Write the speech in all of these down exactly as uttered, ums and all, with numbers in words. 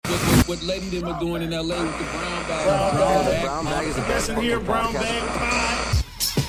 What, what, what lady them are doing in L A with the brown bag? Brown, brown bag. Brown bag is the Best in here, brown bag pie.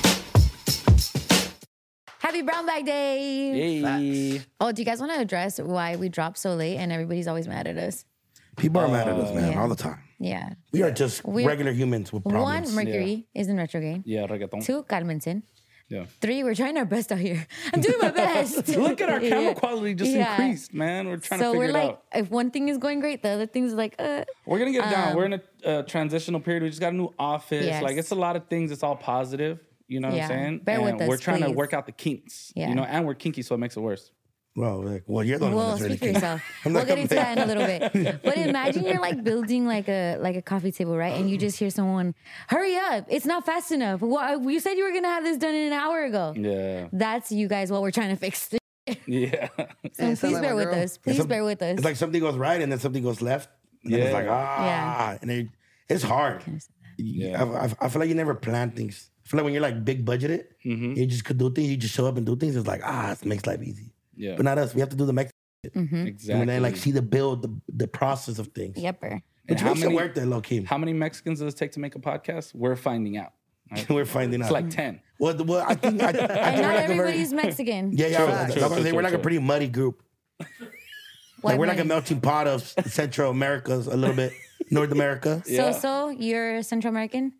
Happy Brown Bag Day. Hey. Oh, do you guys want to address why we drop so late and everybody's always mad at us? People are mad at us, man, yeah. all the time. Yeah. We are just We're- regular humans with problems. One, Mercury is in retrograde. Yeah, reggaeton. Two, Carmensen. Yeah. Three, we're trying our best out here. I'm doing my best. Look at our camera Yeah. quality just Yeah. increased, man. We're trying So to we're figure it like, out. if one thing is going great, the other thing's like, uh. We're gonna get it down. um, We're in a uh, transitional period. We just got a new office. Yes. Like it's a lot of things. It's all positive. You know Yeah. what I'm saying? Bear with and us, we're trying to please. work out the kinks. Yeah. You know, and we're kinky, so it makes it worse. Well, like, well, you're the one Well, that's really speak for king. yourself. I'm We'll not get into gonna- that in a little bit. But imagine you're like building like a like a coffee table, right? And you just hear someone, "Hurry up! It's not fast enough. Well, you said you were gonna have this done in an hour ago." Yeah. That's you guys. What we're trying to fix. Yeah. So sound please like bear my with girl. us. Please some- bear with us. It's like something goes right and then something goes left. And then it's Yeah. like, ah. Yeah. And it, it's hard. Yeah. I, I, I feel like you never plan things. I feel like when you're like big budgeted, Mm-hmm. you just could do things. You just show up and do things. It's like, ah, it makes life easy. Yeah. But not us. We have to do the Mexican. Exactly. And then like see the build, the, the process of things. Yepper. Which how makes many- it work there, low key. How many Mexicans does it take to make a podcast? We're finding out. Right? We're finding out. It's like ten. Well, the- well, I think I, I think And we're not like a very, everybody's Mexican. yeah, yeah. True, I was- true, I was gonna say true, we're like a true. pretty muddy group. White Like we're like a money. melting pot of Central Americas, a little bit North America. So Yeah. so you're Central American.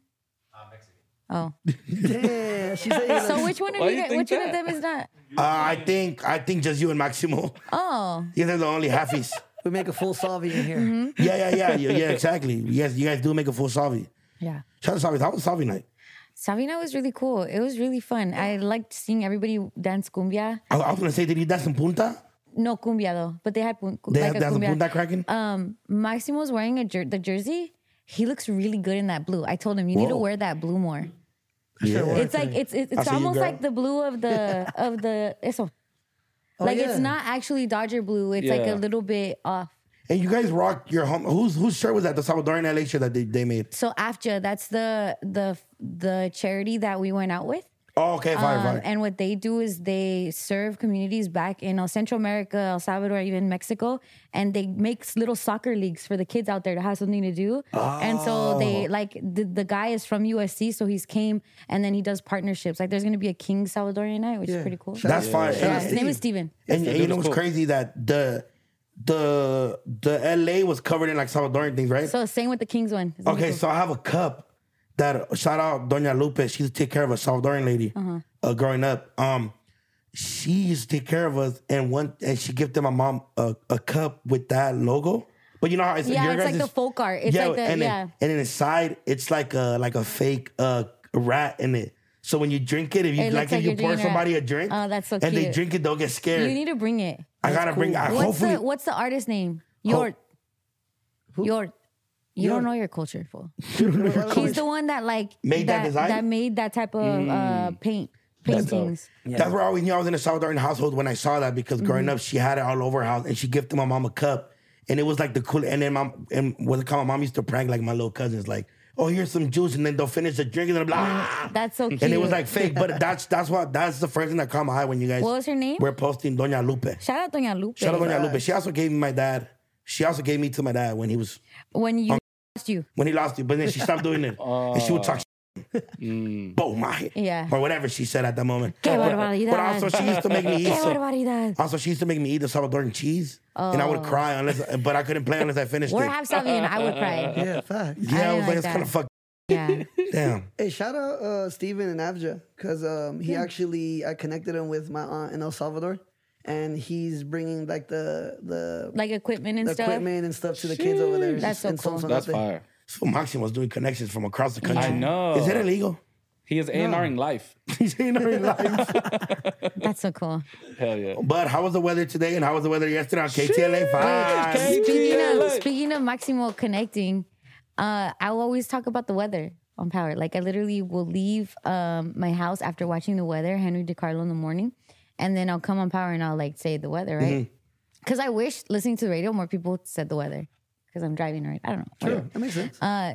Oh, Yeah, she said you so look- which one Why are do you? you guys- think Which one of that? them is not? Uh, I think I think just you and Maximo. Oh, You guys are the only halfies. we make a full salvi in here. Mm-hmm. Yeah, yeah, yeah, yeah, yeah, exactly. You guys, you guys do make a full salvi. yeah. Shout out to Salvi. How was Salvi night? Savina was really cool. It was really fun. I liked seeing everybody dance cumbia. I, I was gonna say, did he dance in punta? No cumbia though, but they had pun- They like have a dance in cumbia. punta cracking. Um, Maximo's wearing a jer- the jersey. He looks really good in that blue. I told him you need to Whoa. wear that blue more. yeah. It's like it's it's, I it's see you, almost girl. like the blue of the of the eso. Like yeah. it's not actually Dodger blue. It's like Yeah. a little bit off. And you guys rock your home. Whose whose shirt was that? The Salvadoran L A shirt that they, they made. So A F J A, that's the the the charity that we went out with. Oh, okay, fine, Um, fine. and what they do is they serve communities back in uh, Central America, El Salvador, even Mexico, and they make s- little soccer leagues for the kids out there to have something to do. And so they like the, the guy is from U S C, so he's came and then he does partnerships. Like there's gonna be a King Salvadorian night, which is pretty cool. That's fine. yeah, And, his name is Steven. and, and you know what's cool. crazy that the the the L A was covered in like Salvadoran things, right? So same with the Kings one. It's gonna be Okay, cool. so I have a cup that shout out Doña Lupe. She used to take care of a Salvadoran lady Uh-huh. uh, growing up. Um, she used to take care of us, and one and she gifted my mom a, a cup with that logo. But you know how it's Yeah, your it's like guys' the folk art. It's like the- and yeah. then, and then inside it's like a like a fake uh rat in it. So when you drink it, if you It like looks if like you you're pour drinking a somebody rat. a drink, Oh, that's so and they cute. drink it, they'll get scared. You need to bring it. I gotta bring. I, What's hopefully, the what's the artist name? Your your you don't know your culture, fool. He's the one that like Made that design? that made that type of uh, paint paintings. That's where I always knew I was in a Salvadoran household when I saw that because growing Mm-hmm. up she had it all over her house and she gifted my mom a cup and it was like the cool. And then mom and what's it called? My mom used to prank like my little cousins, like, oh, here's some juice, and then they'll finish the drink and they'll be like, ah. That's so cute. And it was like fake, but that's that's what that's the first thing that caught my eye when you guys What was her name? were posting Doña Lupe. Shout out Doña Lupe. Shout out Doña Lupe. She also gave me my dad. She also gave me to my dad when he was When you lost you. when he lost it, but then she stopped doing it and she would talk. Boom, my Yeah. or whatever she said at that moment. Qué But, barbaridad. but also she used to make me eat. Qué so- barbaridad. Also, she used to make me eat the Salvadoran cheese, and I would cry unless, but I couldn't play unless I finished Or it. have something and I would cry. Yeah, fact. yeah, I, I was didn't like, like it's kind of that. fuck. Yeah. Damn. Hey, shout out uh, Steven and Avja because um, he actually I connected him with my aunt in El Salvador, and he's bringing like the the, Like equipment and the stuff. equipment and stuff to the kids over there. That's so And cool. Son That's Sonate. fire. So Maxim was doing connections from across the country. I know. Is it illegal? He is A and R in life. He's saying it in life. That's so cool. Hell yeah. But how was the weather today, and how was the weather yesterday on K T L A five? Speaking of like- speaking of Maximo connecting, uh, I will always talk about the weather on Power. Like I literally will leave um, my house after watching the weather, Henry DiCarlo in the morning, and then I'll come on Power and I'll like say the weather, right? Because I wish listening to the radio more people said the weather. Because I'm driving, right? I don't know. Sure, that makes sense. Uh,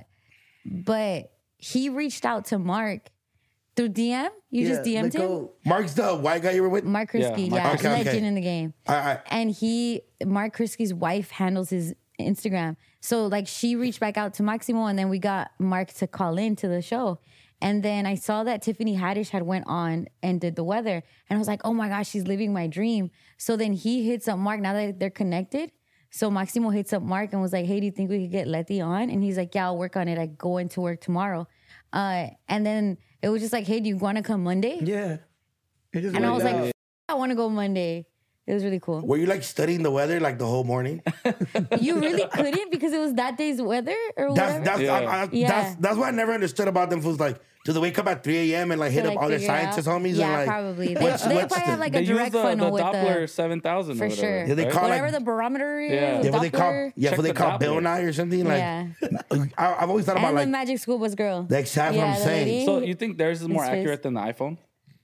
but he reached out to Mark through D M. You just D M'd like, him. oh, Mark's the white guy you were with? Mark Yeah, Krisky, Mark yeah, Krisky. Okay, legend okay. in the game. I, I, And he, Mark Krisky's wife handles his Instagram. So like she reached back out to Maximo, and then we got Mark to call in to the show. And then I saw that Tiffany Haddish had went on and did the weather. And I was like, oh my gosh, she's living my dream. So then he hits up Mark, now that they're connected. So Maximo hits up Mark and was like, hey, do you think we could get Letty on? And he's like, yeah, I'll work on it. I go into work tomorrow. Uh, and then it was just like, hey, do you want to come Monday? Yeah. It just And I was worked like, out. I want to go Monday. It was really cool. Were you like studying the weather like the whole morning? You really couldn't because it was that day's weather or That's whatever? that's Yeah. I, I, Yeah. that's that's what I never understood about them fools. Like, do they wake up at three a.m. and like hit To, up like, all their figure it scientist out. homies? Yeah, and, like, probably. They, what's- they what's probably have the- like They a use direct the, the funnel with Doppler the... seven thousand For or whatever. sure. Yeah, they right? call it- Whatever like- the barometer is. Yeah. the Yeah, what they call Doppler. yeah, Check what they the call Bill Doppler. Nye or something. Like, Yeah. I, I've always thought about And like the Magic School Bus girl. the exact what I'm the saying. lady. So you think theirs is more His face. accurate than the iPhone?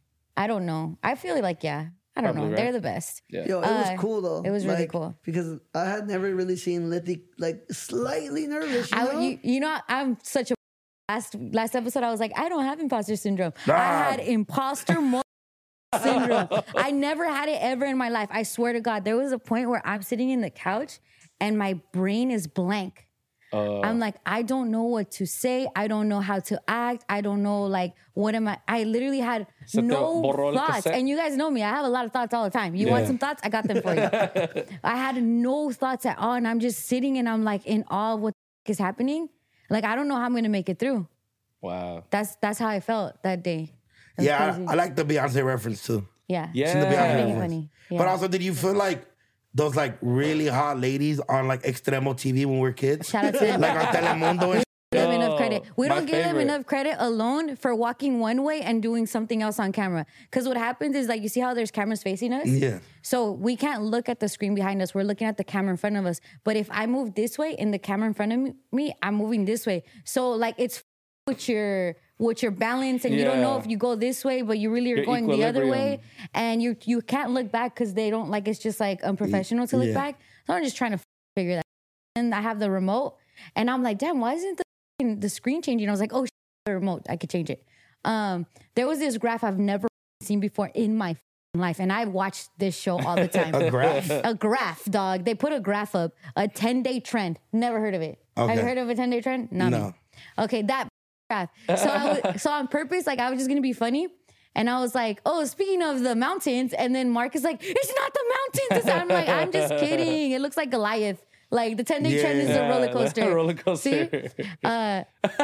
I don't know. I feel like, yeah. I don't Probably, know. right? They're the best. Yeah. Yo, it Uh, was cool though. it was really Like, cool. because I had never really seen Letty like slightly nervous. You know? I, you, you know, I'm such a... Last, last episode, I was like, I don't have imposter syndrome. Ah. I had imposter mo- syndrome. I never had it ever in my life. I swear to God. There was a point where I'm sitting in the couch and my brain is blank. Uh, I'm like, I don't know what to say. I don't know how to act. I don't know, like, what am I? I literally had Se te no borró el thoughts. cassette? And you guys know me. I have a lot of thoughts all the time. You want Yeah. some thoughts? I got them for you. I had no thoughts at all. And I'm just sitting and I'm like in awe of what the is happening. Like, I don't know how I'm going to make it through. wow. That's that's how I felt that day. It was Yeah, crazy. I, I like the Beyonce reference too. yeah. Yeah. Seen the Beyonce Funny, reference. funny. Yeah. But also, did you feel like those like really hot ladies on like Extremo T V when we were kids? Shout out to them. Like on Telemundo and Give them Oh, enough credit. We my don't give them favorite. enough credit alone for walking one way and doing something else on camera. Because what happens is, like, you see how there's cameras facing us? Yeah. So we can't look at the screen behind us. We're looking at the camera in front of us. But if I move this way and the camera in front of me, me I'm moving this way. So, like, it's with your with your balance, and you don't know Yeah. if you go this way, but you really are Your going the other way, equilibrium. and you you can't look back because they don't, like, it's just like unprofessional to look Yeah. back. So I'm just trying to figure that. And I have the remote, and I'm like, damn, why isn't the the screen changing? I was like, oh, shit, the remote, I could change it. Um, there was this graph I've never seen before in my life, and I watched this show all the time. a graph. A graph, dog. They put a graph up, a ten day trend. Never heard of it. Have Okay. you heard of a ten day trend? Not No. me. Okay, that graph. So, I was, so on purpose, like, I was just gonna be funny. And I was like, oh, speaking of the mountains. And then Mark is like, it's not the mountains. It's- I'm like, I'm just kidding. It looks like Goliath. Like, the ten day Yeah. trend is a roller coaster. Yeah, roller coaster. See? Uh,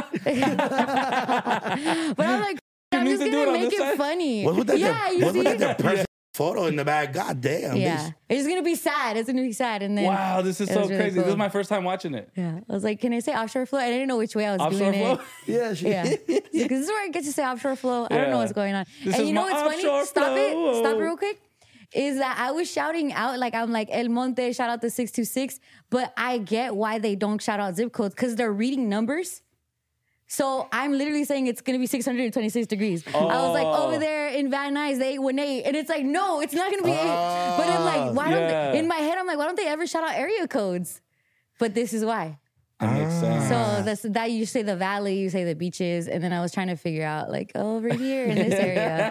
but I'm like, I'm need just to do gonna it on make this it side? funny. What was that? Yeah, the, you what see? was that? The perfect photo in the back. God damn. Yeah, bitch. it's gonna be sad. It's gonna be sad, and then Wow, this is it so was really crazy. This cool. is my first time watching it. Yeah, I was like, can I say offshore flow? I didn't know which way I was Offshore doing flow? it. Yeah, she, Yeah, because this is where I get to say offshore flow. I don't know Yeah. what's going on. This and is you know my what's funny? offshore Stop flow. it. Stop it real quick. Is that I was shouting out, like, I'm like, El Monte, shout out to six two six, but I get why they don't shout out zip codes, because they're reading numbers. So I'm literally saying it's gonna be six hundred twenty-six degrees. I was like, Oh. over there in Van Nuys, the eight one eight, and it's like, no, it's not gonna be eight. But I'm like, why don't yeah. they, in my head, I'm like, why don't they ever shout out area codes? But this is why. That makes sense. So that's that you say the valley, you say the beaches, and then I was trying to figure out, like, oh, over here in this area.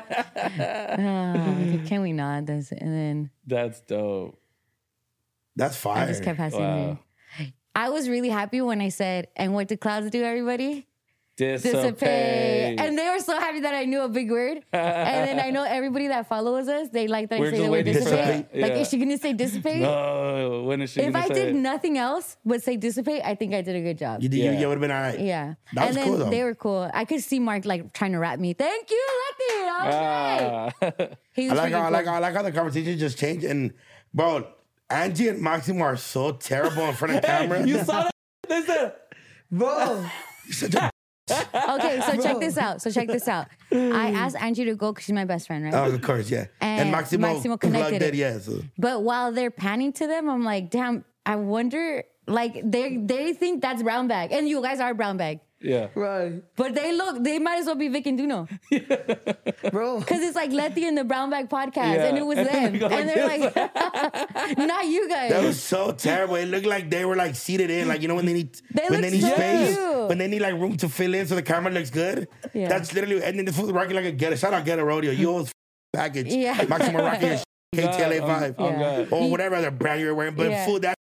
Oh, can we not? That's, and then That's dope. That's fire. I just kept passing Wow. through. I was really happy when I said, and what do clouds do, everybody? Dissipate. Dissipate. And they were so happy that I knew a big word. And then I know everybody that follows us, they like that We're I say just the word waiting for dissipate. that. Like, Yeah. is she gonna say dissipate? No, when is she If gonna I say did it? nothing else but say dissipate, I think I did a good job. You, did, Yeah. you, you would have been all right. Yeah. That was and then cool, though. they were cool. I could see Mark like trying to rap me. Thank you, Letty. All right. Ah. He I was like, how, I freaking like, cool. how, I like how the conversation just changed. And bro, Angie and Maximo are so terrible in front of camera. You saw that? They said, bro. You're such a Okay, so check this out. So check this out. I asked Angie to go because she's my best friend, right? Oh, of course, yeah. And, And Maximo, Maximo plugged connected it, it. yeah. So. But while they're panning to them, I'm like, damn, I wonder, like, they they think that's brown bag. And you guys are brown bag. yeah. Right. But they look, they might as well be Vic and Duno. Bro. Because it's like Letty and the Brown Bag podcast, Yeah. and it was And them. they go And like they're this. like, not you guys. That was so terrible. It looked like they were like seated in, like you know when they need They when look they need so space, cute. when they need like room to fill in so the camera looks good. Yeah. That's literally and then the fool's rocking like a get shout out get a rodeo. You always package. Yeah. Maximo rocking your K T L A God, five I'm- I'm Yeah. good. or whatever other brand you're wearing, but Yeah. fool that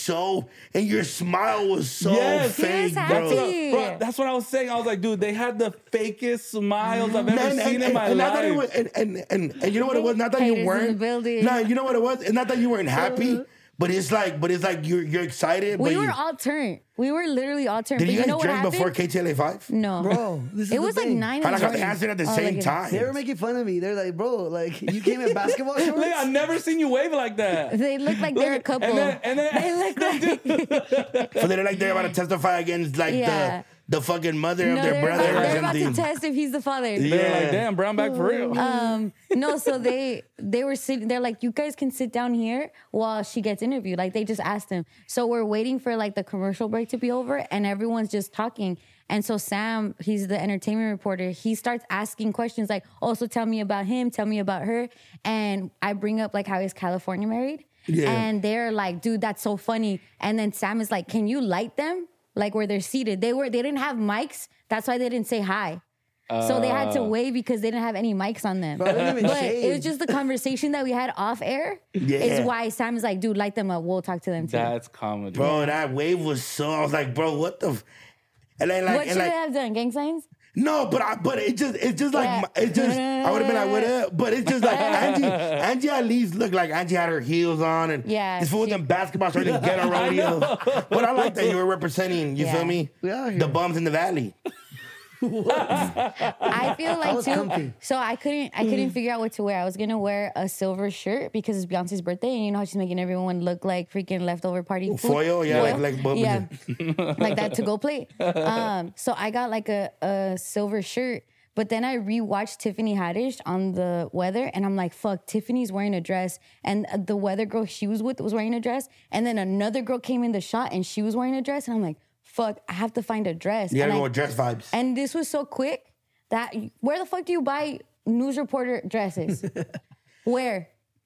so, and your smile was so Yes. fake, He was bro. happy. Bro, that's what I was saying. I was like, dude, they had the fakest smiles I've ever Man, seen and, in my and, and not that it life. was, and, and, and, and you know what it was? Not that Haters you in weren't. the building. Nah, you know what it was? It's not that you weren't happy, but it's like, but it's like you're you're excited. We but were you, all turned. We were literally all turned. did But you you guys know what drink happened? before K T L A five? No, Bro, this is it the was like thing. nine. I in like the how they morning. answered at the Oh, same like- time. They were making fun of me. They're like, bro, like you came in basketball shorts. Like, I've never seen you wave like that. They look like they're a Look, couple. and then- and then- they look like So they're like they're about to testify against like Yeah. the the fucking mother no, of their they're, brother about, or they're about to something. test if he's the father. Yeah. They're like, damn, brown bag for real. Um, no, so they they were sitting. They're like, you guys can sit down here while she gets interviewed. Like they just asked him. So we're waiting for like the commercial break to be over, and everyone's just talking. And so Sam, he's the entertainment reporter. He starts asking questions like, "Oh, so tell me about him. Tell me about her." And I bring up like how he's California married. Yeah. And they're like, "Dude, that's so funny." And then Sam is like, "Can you light them like where they're seated?" They were they didn't have mics. That's why they didn't say hi. So they had to wait because they didn't have any mics on them. Bro, I didn't even But it was shave. just the conversation that we had off air. Yeah. Is why Sam is like, dude, light them up. We'll talk to them too. That's comedy. Bro, that wave was so. I was like, bro, what the? F-? And then like, what and should like, they have done? Gang signs? no, but I, but it just, it's just like, Yeah. my- it's just. I would have been like, what up? But it's just like Angie, Angie at least looked like Angie had her heels on and Yeah, this fool with she- them basketball shorts and get a rodeo. But I like that you were representing. You Yeah. feel me? We out here. The bums in the valley. I feel like was too. comfy. So I couldn't I couldn't figure out what to wear. I was gonna wear a silver shirt because it's Beyonce's birthday, and you know how she's making everyone look like freaking leftover party food. Foil, yeah, like like but- yeah, like that to go plate. Um, so I got like a, a silver shirt, but then I rewatched Tiffany Haddish on the weather, and I'm like, fuck, Tiffany's wearing a dress, and the weather girl she was with was wearing a dress, and then another girl came in the shot and she was wearing a dress, and I'm like, fuck, I have to find a dress. You gotta and go I- with dress vibes. and this was so quick that where the fuck do you buy news reporter dresses? Where?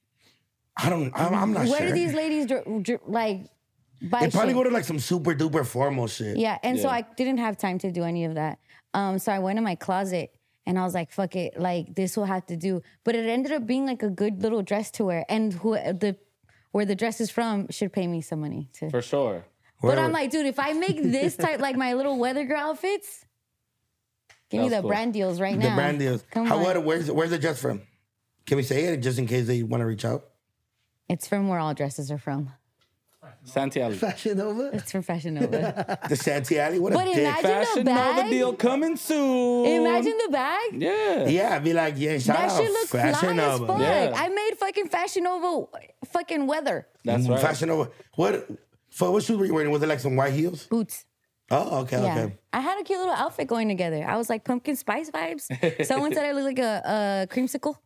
I don't. I'm, I'm not Where sure. do these ladies dr- dr- like buy They probably shit? go to like some super duper formal shit. Yeah, and so Yeah. I didn't have time to do any of that. Um, so I went in my closet and I was like, "Fuck it, like this will have to do." But it ended up being like a good little dress to wear, and who the where the dress is from should pay me some money to. For sure. But Where- I'm like, dude, if I make this type like my little weather girl outfits, give me That's the cool. brand deals right the now. brand deals. Come How on. what? Where's where's the dress from? Can we say it just in case they want to reach out? It's from where all dresses are from. Santiago. Fashion Nova. It's from Fashion Nova. The Santi Alley. What a But dick. imagine Fashion the Nova bag. deal coming soon. Imagine the bag. Yeah. Yeah, I'd be like, yeah, shout That out shit look fly Fashion as Nova. fuck. Yeah. I made fucking Fashion Nova fucking weather That's right. Fashion Nova. What? For what shoes were you wearing? Was it like some white heels? boots. Oh, okay, Yeah, okay. I had a cute little outfit going together. I was like pumpkin spice vibes. Someone said I look like a, a creamsicle,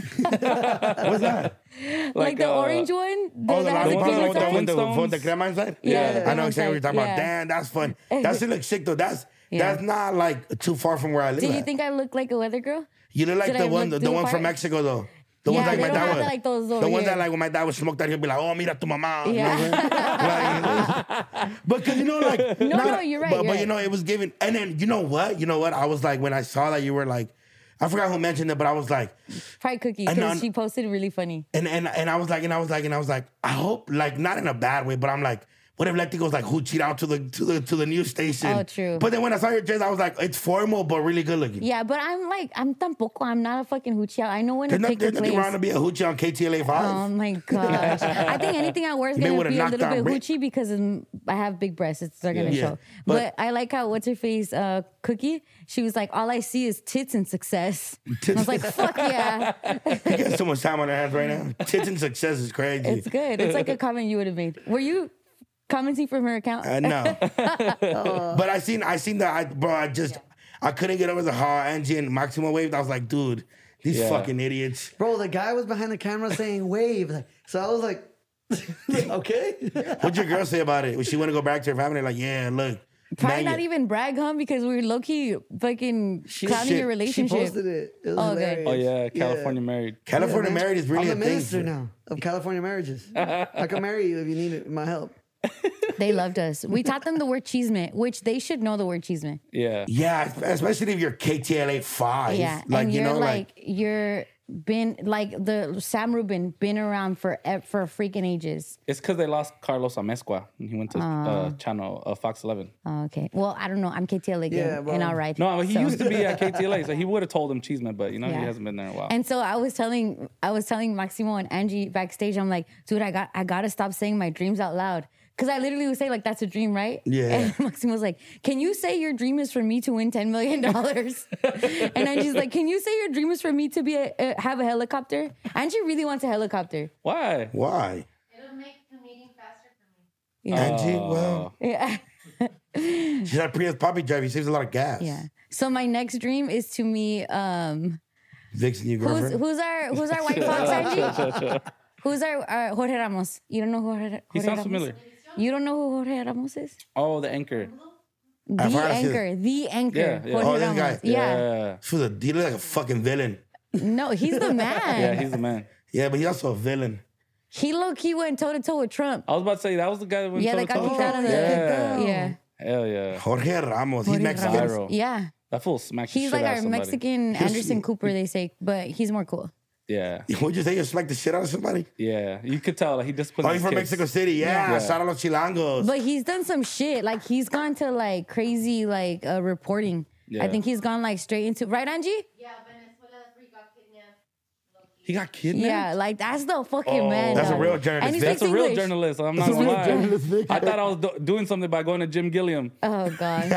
What's that? like, Like, the uh, orange one. Oh, the that has lollipop the lollipop one with the, crema with the, Flintstones? with the crema inside? Yeah, the I know crema exactly what you're talking inside, about. yeah. Damn, that's fun. That shit looks sick though. That's Yeah. that's not like too far from where I live. Did you at. think I looked like a weather girl? You look like Did the I one, look the, do one the from part? Mexico though. The Yeah, ones like they my don't dad have would. like those over the ones here. that like when my dad would smoke that, he'd be like, "Oh, mira tu mamá." You know Yeah. what I'm saying? Like, but cause you know, like No, not- no, you're right, But, you're but you right. know, it was given. And then you know what? You know what? I was like when I saw that you were like, I forgot who mentioned it, but I was like, Pride cookie I know- because she posted really funny. and and and I was like, and I was like, and I was like, I hope like not in a bad way, but I'm like, what if Leti goes like hoochied out to the to the to the news station? Oh, true. But then when I saw your dress, I was like, it's formal but really good looking. Yeah, but I'm like, I'm tampoco. I'm not a fucking hoochie. I know when There's, to no, pick there's the nothing place. wrong to be a hoochie on K T L A five. Oh my gosh. I think anything I wear is They going to would've be a knocked little out bit Rick. Gucci because um, I have big breasts. It's, they're going to Yeah. show. But- But, I like how, what's her face, uh, Cookie? She was like, all I see is tits and success. I was like, fuck yeah. You got so much time on their hands right now. Tits and success is crazy. It's good. It's like a comment you would have made. Were you commenting from her account? Uh, no. But I seen I seen that I bro, I just I couldn't get over the how Angie and Maximo waved. I was like, dude, these Yeah. fucking idiots. Bro, the guy was behind the camera saying wave. Like, so I was like, okay. What'd your girl say about it? Was she want to go back to her family? Like, yeah, look. Probably man, not you- even brag, huh? Because we were low key fucking clowning shit. your She relationship. posted it. It was Oh, okay. hilarious. Oh yeah, California married. California Yeah, married is really I'm a the thing. minister now of California marriages. I can marry you if you need my help. They loved us. We taught them the word chisme, which they should know the word chisme. Yeah. Yeah, especially if you're K T L A five. Yeah, Like, and you you're know, like, like, you're been like the Sam Rubin been around for e- for freaking ages. It's because they lost Carlos Amezcua. And he went to uh, channel uh, Fox eleven. Oh, okay. Well, I don't know. I'm K T L A again, Yeah, bro. and I'll ride. No, he so. used to be at K T L A, so he would have told him Cheeseman, but you know Yeah. he hasn't been there in a while. And so I was telling I was telling Maximo and Angie backstage. I'm like, dude, I got I gotta stop saying my dreams out loud. Cause I literally would say like, that's a dream, right? Yeah. And Maximo was like, can you say your dream is for me to win ten million dollars? And Angie's like, can you say your dream is for me to be a, uh, have a helicopter? Angie really wants a helicopter. Why? Why? It'll make the meeting faster for me. Yeah. Angie, well, Yeah. she's had Prius Poppy drive. He saves a lot of gas. Yeah. So my next dream is to meet um Vixen, your who's girlfriend. who's our who's our white fox, Angie? Who's our, our Jorge Ramos? You don't know who Jorge, Jorge He sounds Ramos? familiar. You don't know who Jorge Ramos is? Oh, the anchor. The I've heard of anchor, the anchor. Yeah, yeah. Jorge Oh, this Ramos. guy. Yeah. Yeah. She's a, he looks like a fucking villain. No, he's the man. Yeah, he's the man. Yeah, but he's also a villain. He low key went toe to toe with Trump. I was about to say that was the guy that went Yeah, that got toe-to-toe. kicked out of the. Yeah. Yeah. Hell yeah. Jorge Ramos. He's Jorge Mexican. Ramos. Viral. Yeah. That fool smacked the He's shit like out our of somebody. Mexican Anderson Cooper, they say, but he's more cool. Yeah. Would you say you smacked the shit out of somebody? Yeah. You could tell like, he disciplined Oh, his he's from kids. Mexico City. Yeah, Yeah. shout out los chilangos. But he's done some shit. Like he's gone to like crazy like uh, reporting. Yeah. I think he's gone like straight into right, Angie? Yeah, Venezuela, that's where he got kidnapped. He got kidnapped? Yeah, like that's the fucking man. That's a dog. real journalist. And he That's That's speaks a real English. journalist. I'm not That's a gonna real lie. journalist, Vic. I thought I was do- doing something by going to Jim Gilliam. Oh god.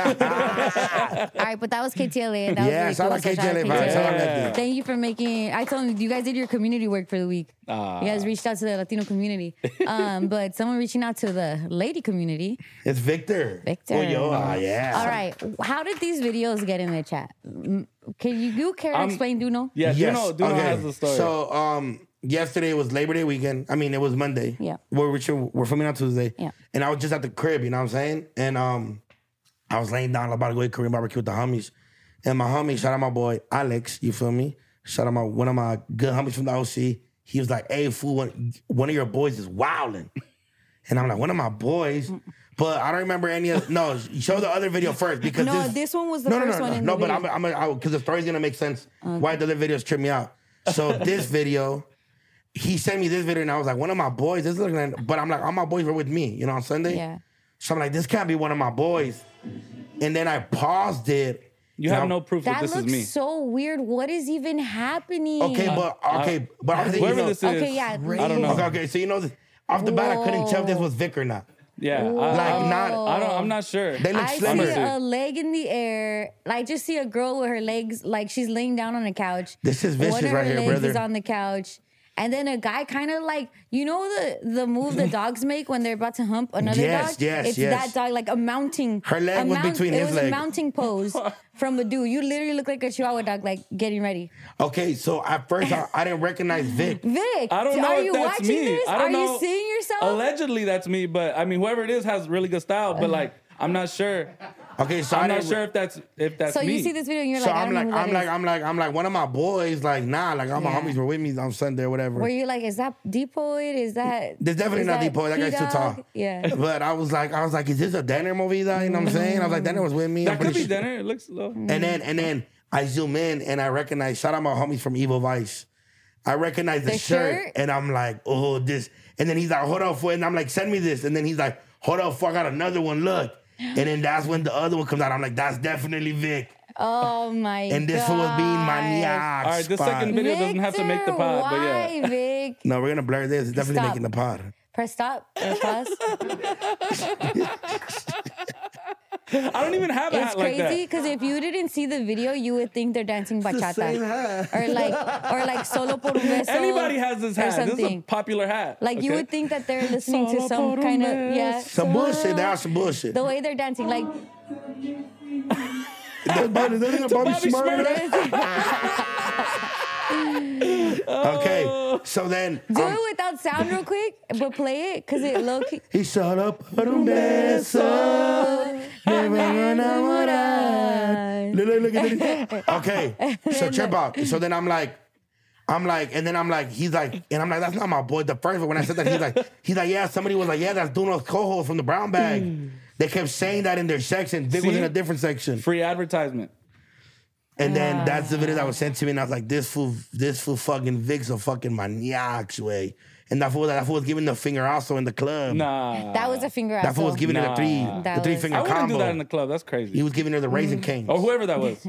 All right, but that was K T L A. And that Yeah, was shout really out cool. K T L A, So man. shout Shout out out K T L A. K T L A. Thank you for making. I told him you guys did your community work for the week. Ah. You guys reached out to the Latino community, um, but someone reaching out to the lady community. It's Victor. Victor. Oh, yo, ah, yeah. All right, how did these videos get in the chat? Mm, Can you, you care to Um, explain, Duno? Yeah, Yes. Duno, Duno okay. has the story. So, um, yesterday was Labor Day weekend. I mean, it was Monday. Yeah. We're, we're, we're filming on Tuesday. Yeah. And I was just at the crib, you know what I'm saying? And um, I was laying down about to go eat Korean barbecue with the homies. And my homie, shout out my boy, Alex, you feel me? Shout out my one of my good homies from the O C. He was like, hey, fool, one, one of your boys is wilding. And I'm like, one of my boys? But I don't remember any of, no, show the other video first because No, this, this one was the no, no, first no, one no, in no, the but video. I'm, I'm, because the story's gonna make sense why the other videos trip me out. So this video, he sent me this video and I was like, one of my boys, this is looking like, but I'm like, all my boys were with me, you know, on Sunday. Yeah. So I'm like, this can't be one of my boys. And then I paused it. you and have I'm- no proof that, That this is looks me. so weird. What is even happening? Okay, but okay, but I'm thinking, Whoever you know, this is, Okay, yeah. I don't know. okay, okay, so you know, this, off the bat, I couldn't tell if this was Vic or not. Yeah, I, Like, I, not, I don't. I'm not sure. they look I slimmer. see a leg in the air. I just see a girl with her legs, like she's laying down on a couch. This is vicious One of right her here, legs brother. is on the couch. And then a guy kind of like, you know the the move the dogs make when they're about to hump another Yes, dog? yes, It's yes. that dog, like a mounting. Her leg a was between it his was leg. a mounting pose from a dude. You literally look like a Chihuahua dog, like getting ready. Okay, so at first I, I didn't recognize Vic. Vic, I don't know are if you that's watching me. this? I don't Are know. you seeing yourself? Allegedly, that's me. But I mean, whoever it is has really good style. But like, I'm not sure. Okay, so I I'm not didn't, sure if that's if that's so me. you see this video and you're So like, I I'm don't like, know who that I'm like, is. I'm like, I'm like, one of my boys, like, nah, like all my Yeah. homies were with me on Sunday or whatever. Were you like, is that Depoid? Is that? There's definitely is not that Depoy. That guy's too P-Dog? tall. Yeah. But I was like, I was like, is this a Denner movie though? You know what I'm saying? I was like, Denner was with me. I'm that could pretty be sure. dinner. It looks low. And then and then I zoom in and I recognize, shout out my homies from Evil Vice. I recognize the, The shirt, shirt? and I'm like, oh, this. And then he's like, hold up, fool. And I'm like, send me this. And then he's like, hold up, fool, I got another one. Look. And then that's when the other one comes out. I'm like, that's definitely Vic. Oh my god. And this one was being maniac. All right, this spot. second video doesn't have to make the pod, but yeah. Why, Vic? No, we're gonna blur this. It's definitely Stop. making the pod. Press stop or pause. I don't even have a It's hat like crazy that. because if you didn't see the video, you would think they're dancing Same bachata hat. or like or like solo por un beso. Anybody has this or hat. This is a something. popular hat. Like you okay? would think that they're listening to Solo some por kind un of yeah. Some bullshit. They are some bullshit. The way they're dancing, like That's Bobby, that's Bobby Bobby Shmurda. Okay, so then do um, it without sound real quick, but play it because it low key. he shut up por un beso. Me voy a enamorar. Look, look, look at this. Okay, so check out. So then I'm like, I'm like, and then I'm like, he's like, and I'm like, that's not my boy. The first one when I said that, he's like, he's like, yeah. Somebody was like, yeah, that's Duno's co-host from the Brown Bag. They kept saying that in their section. Vic was See? in a different section. Free advertisement. And then that's the video that was sent to me, and I was like, this fool, this fool fucking Vic's a fucking maniac, way. And that fool, that fool was giving the finger also in the club. Nah. That was a finger That fool was also. giving her the Nah. three, That the three was- finger I wouldn't combo. do that in the club. That's crazy. He was giving her the Raisin Canes. or whoever that was.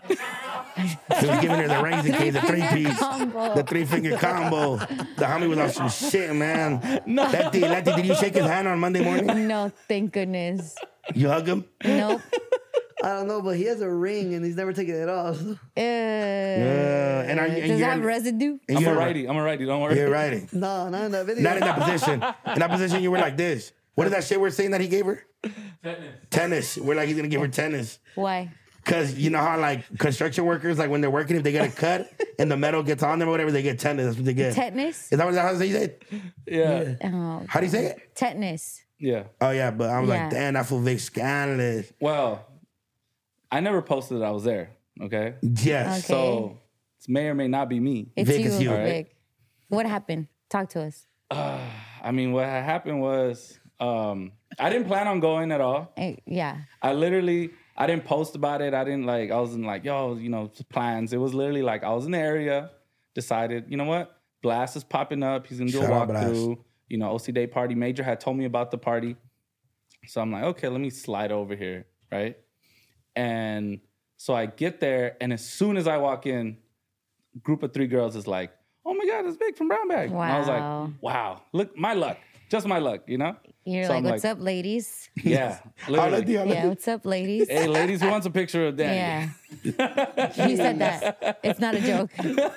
He was giving her the Raisin Canes, the three piece, combo. the three finger combo. The homie was on some shit, man. No. Letty, Letty, did you shake his hand on Monday morning? No, thank goodness. You hug him? Nope. I don't know, but he has a ring and he's never taken it off. Uh, Yeah. And are you? And does it you're, have residue? and I'm a you're- righty. I'm a righty. Don't worry. You're righty. No, not in that video. Not in that position. In that position, you were like this. What is that shit we're saying that he gave her? Tennis. Tennis. We're like, he's gonna give her tennis. Why? Cause you know how like construction workers, like when they're working, if they get a cut and the metal gets on them or whatever, they get tennis. That's what they get. Tetanus? Is that what how you say it? Yeah. Oh, How do you say it? tetanus. Yeah. Oh yeah, but I was Yeah. like, damn, that fool Vic scandalous. Well, I never posted that I was there. Okay. Yes. Okay. So it may or may not be me. It's Vic you, is you. Vic. What happened? Talk to us. I mean, what had happened was um, I didn't plan on going at all. Eh, yeah. I literally, I didn't post about it. I didn't like, I wasn't like, yo, you know, plans. It was literally like, I was in the area, decided, you know what? Blast is popping up. He's going to do Shout a out Blast. walkthrough. You know, O C Day party. Major had told me about the party. So I'm like, okay, let me slide over here, right? And so I get there, and as soon as I walk in, group of three girls is like, oh my God, it's Vic from Brown Bag. And I was Wow. like, wow, look, my luck. Just my luck, you know? You're So like, I'm what's up, ladies? Yeah, I'll let literally. you, I'll let Yeah, you. what's up, ladies? Hey, ladies, who wants a picture of Danny? Yeah. You said that. It's not a joke.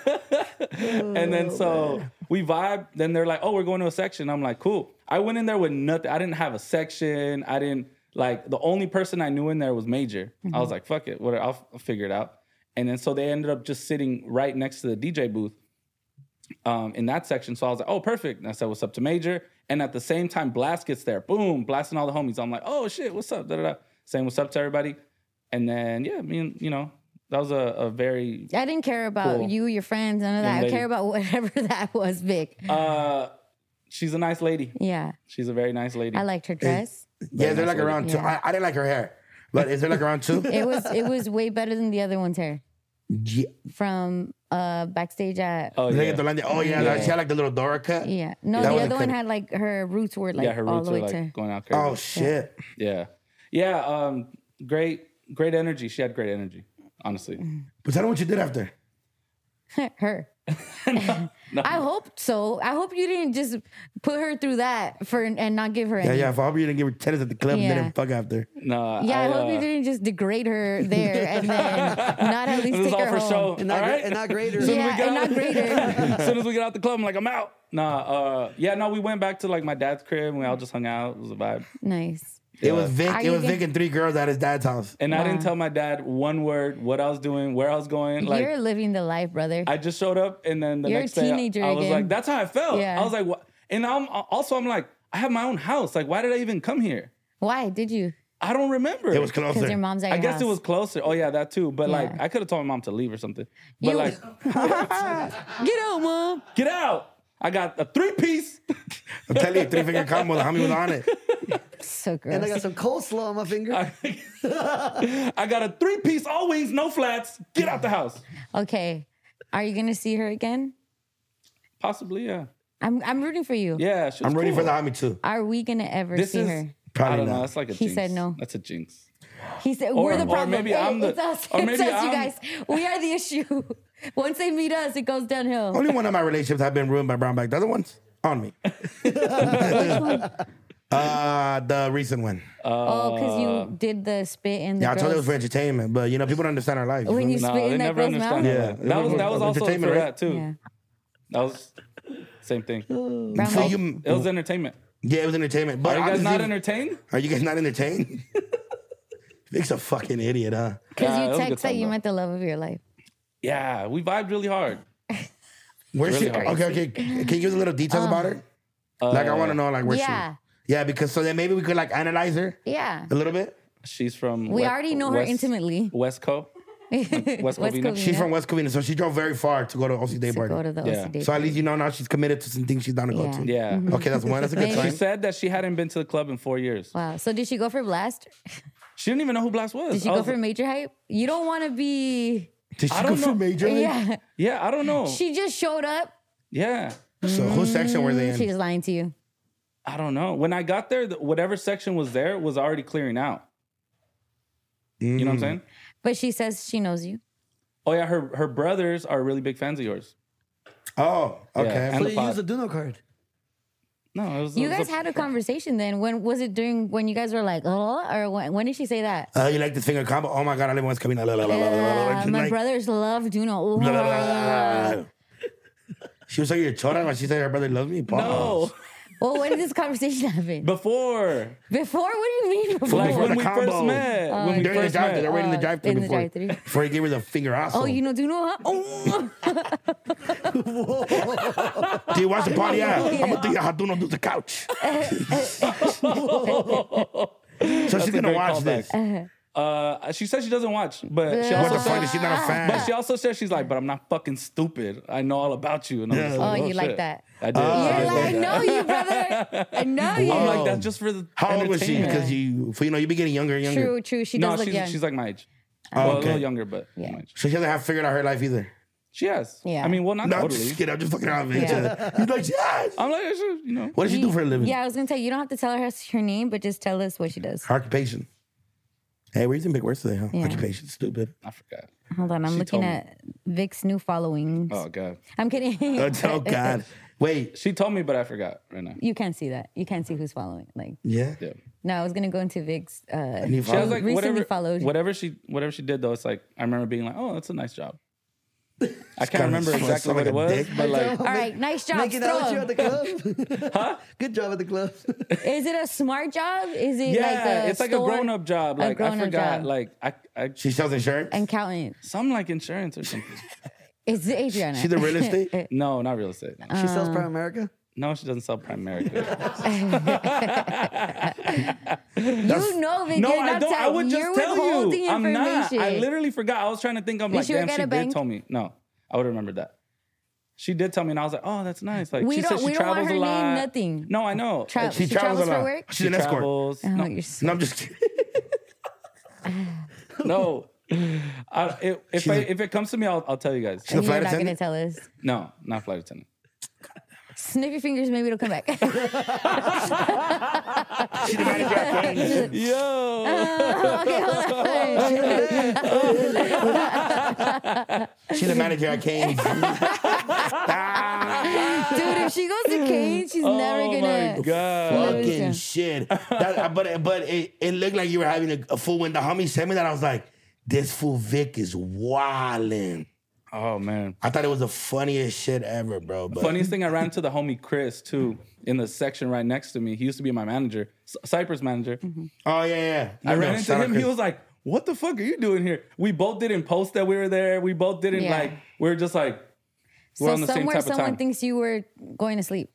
And then so we vibe. Then they're like, oh, we're going to a section. I'm like, cool. I went in there with nothing. I didn't have a section. I didn't, like, the only person I knew in there was Major. I was like, fuck it. Whatever, I'll, I'll figure it out. And then so they ended up just sitting right next to the D J booth um, in that section. So I was like, oh, perfect. And I said, what's up to Major? And at the same time, Blast gets there. Boom, blasting all the homies. I'm like, oh, shit, what's up? Da, da, da. Saying what's up to everybody. And then, yeah, I mean, you know, that was a, a very, I didn't care about Cool. you, your friends, none of that. Young I lady. care about whatever that was, Vic. uh, she's a nice lady. Yeah. She's a very nice lady. I liked her dress. Yeah, they're like nice around two. Yeah. I, I didn't like her hair, but is there like around two? It was it was way better than the other one's hair Yeah. from uh backstage at Oh, Is that yeah. the line- Oh yeah, Yeah. she had like the little Dora cut. yeah. No, That the wasn't other one cut. had like her roots were like yeah, her all roots the are way like to going out crazy. Oh shit. Yeah. Yeah. Um, great, great energy. She had great energy, honestly. But tell them what you did after. her. I hope so. I hope you didn't just put her through that for and not give her Yeah, any. yeah. If I hope you didn't give her tennis at the club and Yeah. didn't fuck after. No. Yeah, I, hope uh, you didn't just degrade her there and then not at least This is take all her for home. show. And not, all gra- right? and not greater. Soon as we Yeah, get and out- not greater. As soon as we get out the club, I'm like, I'm out. Nah, uh, yeah, no, we went back to like my dad's crib and we all just hung out. It was a vibe. Nice. It was Vic. Are It you was gonna- Vic and three girls at his dad's house. And I didn't Wow. tell my dad one word, what I was doing, where I was going. Like, You're living the life, brother. I just showed up, and then the You're a next day, I- teenager I was again. like, "That's how I felt." Yeah. I was like, "What?" And I'm also, I'm like, I have my own house. Like, why did I even come here? Why did you? I don't remember. It was Because closer. your mom's at I your guess house. it was closer. Oh yeah, that too. But like, Yeah. I could have told my mom to leave or something. But You- like, Get out, mom. get out! I got a three piece. I'm telling you, three finger combo. The homie was on it. So gross. And I got some coleslaw on my finger. I got a three piece, all wings, no flats. Get out the house. Okay. Are you gonna see her again? Possibly, yeah. I'm I'm rooting for you. Yeah, she was I'm ready cool. for the homie too. Are we gonna ever This see is. her? Probably I don't not. know. That's like a He jinx. said no. That's a jinx. He said Or- we're the or problem. maybe Hey, I'm the- it's us. or It's maybe us, you I'm- guys. We are the issue. Once they meet us, it goes downhill. Only one of my relationships have been ruined by brown bag. The other ones on me. uh, the recent one. Oh, because you did the spit in the Yeah, I told you it was girl's- for entertainment, but you know people don't understand our life. When you No, spit they in that never girl's mouth. understand. Yeah. that. That was that was also for Entertainment, right? that too. Yeah. That was same thing. Brown For bag. you, It was entertainment. yeah, it was entertainment. But Are you guys honestly, not entertained? Are you guys not entertained? Vic's a fucking idiot, huh? Because Yeah, it you was a good text that time, you though. met the love of your life. Yeah, we vibed really hard. Where's Really she? hard. Okay, okay. Can you give us a little details about her? Like, I want to know, like, where Yeah. she? Yeah, because so then maybe we could like analyze her Yeah. a little bit. She's from. We We- already know her West- intimately. West Coast. West West Covina. Covina. She's from West Covina, so she drove very far to go to O C Day To party. go to the Yeah. O C D. So at least you know now she's committed to some things she's down to go Yeah. to. Yeah. Okay, that's one. That's a good Maybe. She sign. said that she hadn't been to the club in four years. Wow. So did she go for blast? She didn't even know who Blast was. Did she I go was for like, major hype? You don't want to be. Did she I go don't for know. major league? Yeah. Yeah, I don't know. She just showed up. Yeah. So whose section were they in? She was lying to you. I don't know. When I got there, the- whatever section was there was already clearing out. You know what I'm saying? But she says she knows you. Oh yeah, her her brothers are really big fans of yours. Oh, okay. Yeah, So and the you pod. used a Duno card. No, it was. You it was guys a- had a conversation then. When was it during when you guys were like, oh, or when, when did she say that? Uh, you like the finger combo? Oh my god, everyone's coming out. Uh, my brothers love Duno. Oh. She was like, "You're chora," when she said her brother loves me. Pause. No, Well, when did this conversation happen? before. Before? What do you mean before? Like Before when the we combo. first met. when we During the first drive, met. they're waiting in the Uh, drive-thru in the before, drive-thru. before he gave her the finger also. Oh, you know Duno, huh? Oh. Do you watch the party? Yeah. I'm gonna do how Duno do the couch. So she's a gonna great watch callback. this. Uh, she said she doesn't watch, but she What also the fuck? said, Is she not a fan? but she also said she's like, but I'm not fucking stupid. I know all about you. And I'm Yeah. just Oh, like, you like shit. that. I did. Oh, I You're did like, like I that. know you, brother. I know you. I'm Whoa. like, that's just for the How old was she? entertainment. Because you, for, you know, you be getting younger and younger. True, true. She No, does look she's, young. she's like my age. Oh, Well, a okay. little younger, but Yeah. my age. So she hasn't have figured out her life either. She has. Yeah. I mean, well, not No, I'm totally. just kidding. I'm just fucking around with Yeah. He's like, yes. I'm like, I should, you know. What does she do for a living? Yeah, I was gonna tell you, you don't have to tell her her name, but just tell us what she does. Her occupation. Hey, we're using big words today, huh? Yeah. Occupation, stupid. I forgot. Hold on, I'm She looking told me. at Vic's new followings. Oh God. I'm kidding. Oh, oh, God. Wait. She told me, but I forgot right now. You can't see that. You can't see who's following. Like, Yeah. Yeah. no, I was gonna go into Vic's. Uh, And you She has follow? like Recently whatever, followed. whatever she, whatever she did though. It's like I remember being like, oh, that's a nice job. I can't kinda remember sounds exactly like what it a was, dick. but like, all right, nice job. Making out with you at the Strom. club. huh? Good job at the club. Is it a smart job? Is it Yeah, like a it's like store? a grown-up job. A Like I grown-up forgot. job. Like I, I, She sells insurance? accountant? some like insurance or something. Is it Adriana? She the real estate? No, not real estate. No, She sells Prime America. no she doesn't sell Primerica. You know, Vic. No, you're I not don't. I tell- would just you're tell withholding you. I'm not. information. I literally forgot. I was trying to think. I'm Did like, she work damn, at she a did bank? tell me. No, I would have remembered that. She did tell me, and I was like, oh, that's nice. Like We she don't- said, she we don't want travels her a lot. name, nothing. No, I know. Tra- She she, travels travels a for lot. work. She's she an escort. travels. Oh, no, you're so No, I'm just kidding. no. I, if if, I, if it comes to me, I'll, I'll tell you guys. She's a You're flight not gonna attendant? tell us. No, not flight attendant. Sniff your fingers, maybe it'll come back. She's the manager at Cane's. Yo. Okay, hold on. She's the manager at Cane's. Dude, if she goes to Kane, she's never Oh gonna. my God. Never Fucking gonna- shit. That, but but it, it looked like you were having a, a fool when the homie sent me that. I was like, this fool Vic is wildin'. Oh man. I thought it was the funniest shit ever, bro. But Funniest thing, I ran into the homie Chris too in the section right next to me. He used to be my manager, C- Cypress manager. Oh, yeah, yeah. I No, ran no, into shout out him. He Chris. was like, "What the fuck are you doing here?" We both didn't post that we were there. We both didn't Yeah. like. We were just like, we're So on the same somewhere type of someone time. thinks you were going to sleep.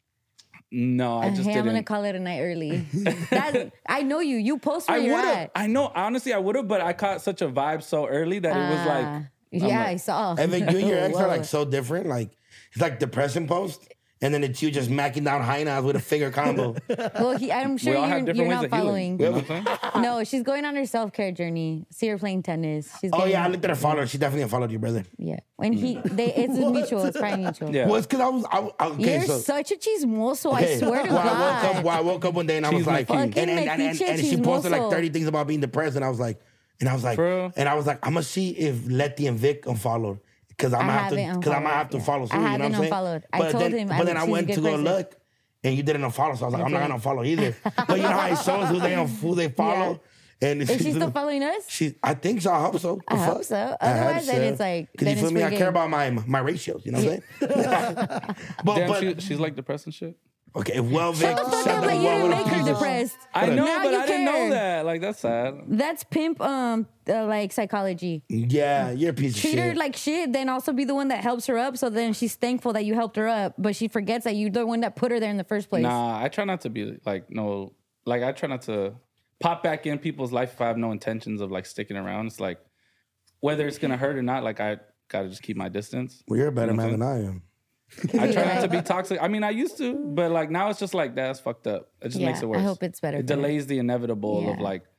No, I just hey, I'm gonna didn't. call it a night early. That I know you. You post where I you're would have. at. I know. Honestly, I would have, but I caught such a vibe so early that it was like. Ah, yeah, like- I saw. And then you and your ex are Whoa. like so different. Like, it's like depression post. And then it's you just macking down hyenas with a finger combo. Well, he, I'm sure we all you're, have different you're ways not of healing. following. You know what I'm saying? No, she's going on her self care journey. See her playing tennis. She's Oh, getting, yeah, I looked at her follower. She definitely unfollowed you, brother. yeah. When he, they, it's mutual. It's probably mutual. Yeah. Well, it's because I was, I, I, okay, You're so. such a chismoso. Okay, I swear to well, I woke God. up, well, I woke up one day and I was Cheese like, McKee. and, and, and, and, and, Fucking she posted like chismoso. thirty things about being depressed, and I was like, and I was like, For real? and I was like, I'm gonna see if Letty and Vic unfollowed because I'm I gonna have to, haven't because I'm gonna have to unfollowed, follow yeah. suit. I You know what I'm haven't saying? unfollowed. I But told then, him but I- then I she's a went good to go person. look, and you didn't unfollow, so I was like, I'm not didn't. gonna unfollow either. But you know how it shows who they who they follow, and Is she still following us? She, I think so. I hope so. I The hope fuck? so. I hope Otherwise, then so. it's like, Cause then you feel it's me? I free care game. about my my ratios. You know what I'm saying? but Damn, but she, she's like depressed and shit. okay, well, Vic, Shut the fuck shut up! the- Like you what- didn't what- make her depressed. I know, Now but you I didn't know care. that. Like that's sad. That's pimp, um, uh, like psychology. Yeah, you're a piece of Treat shit. her like shit, then also be the one that helps her up. So then she's thankful that you helped her up, but she forgets that you're the one that put her there in the first place. Nah, I try not to be like no, like I try not to pop back in people's life if I have no intentions of like sticking around. It's like whether it's gonna hurt or not. Like I gotta just keep my distance. Well, you're a better You know man what than I am. I try not to be toxic. I mean, I used to, but like now it's just like that's fucked up. It just Yeah, makes it worse. I hope it's better It for her. delays the inevitable of Yeah. like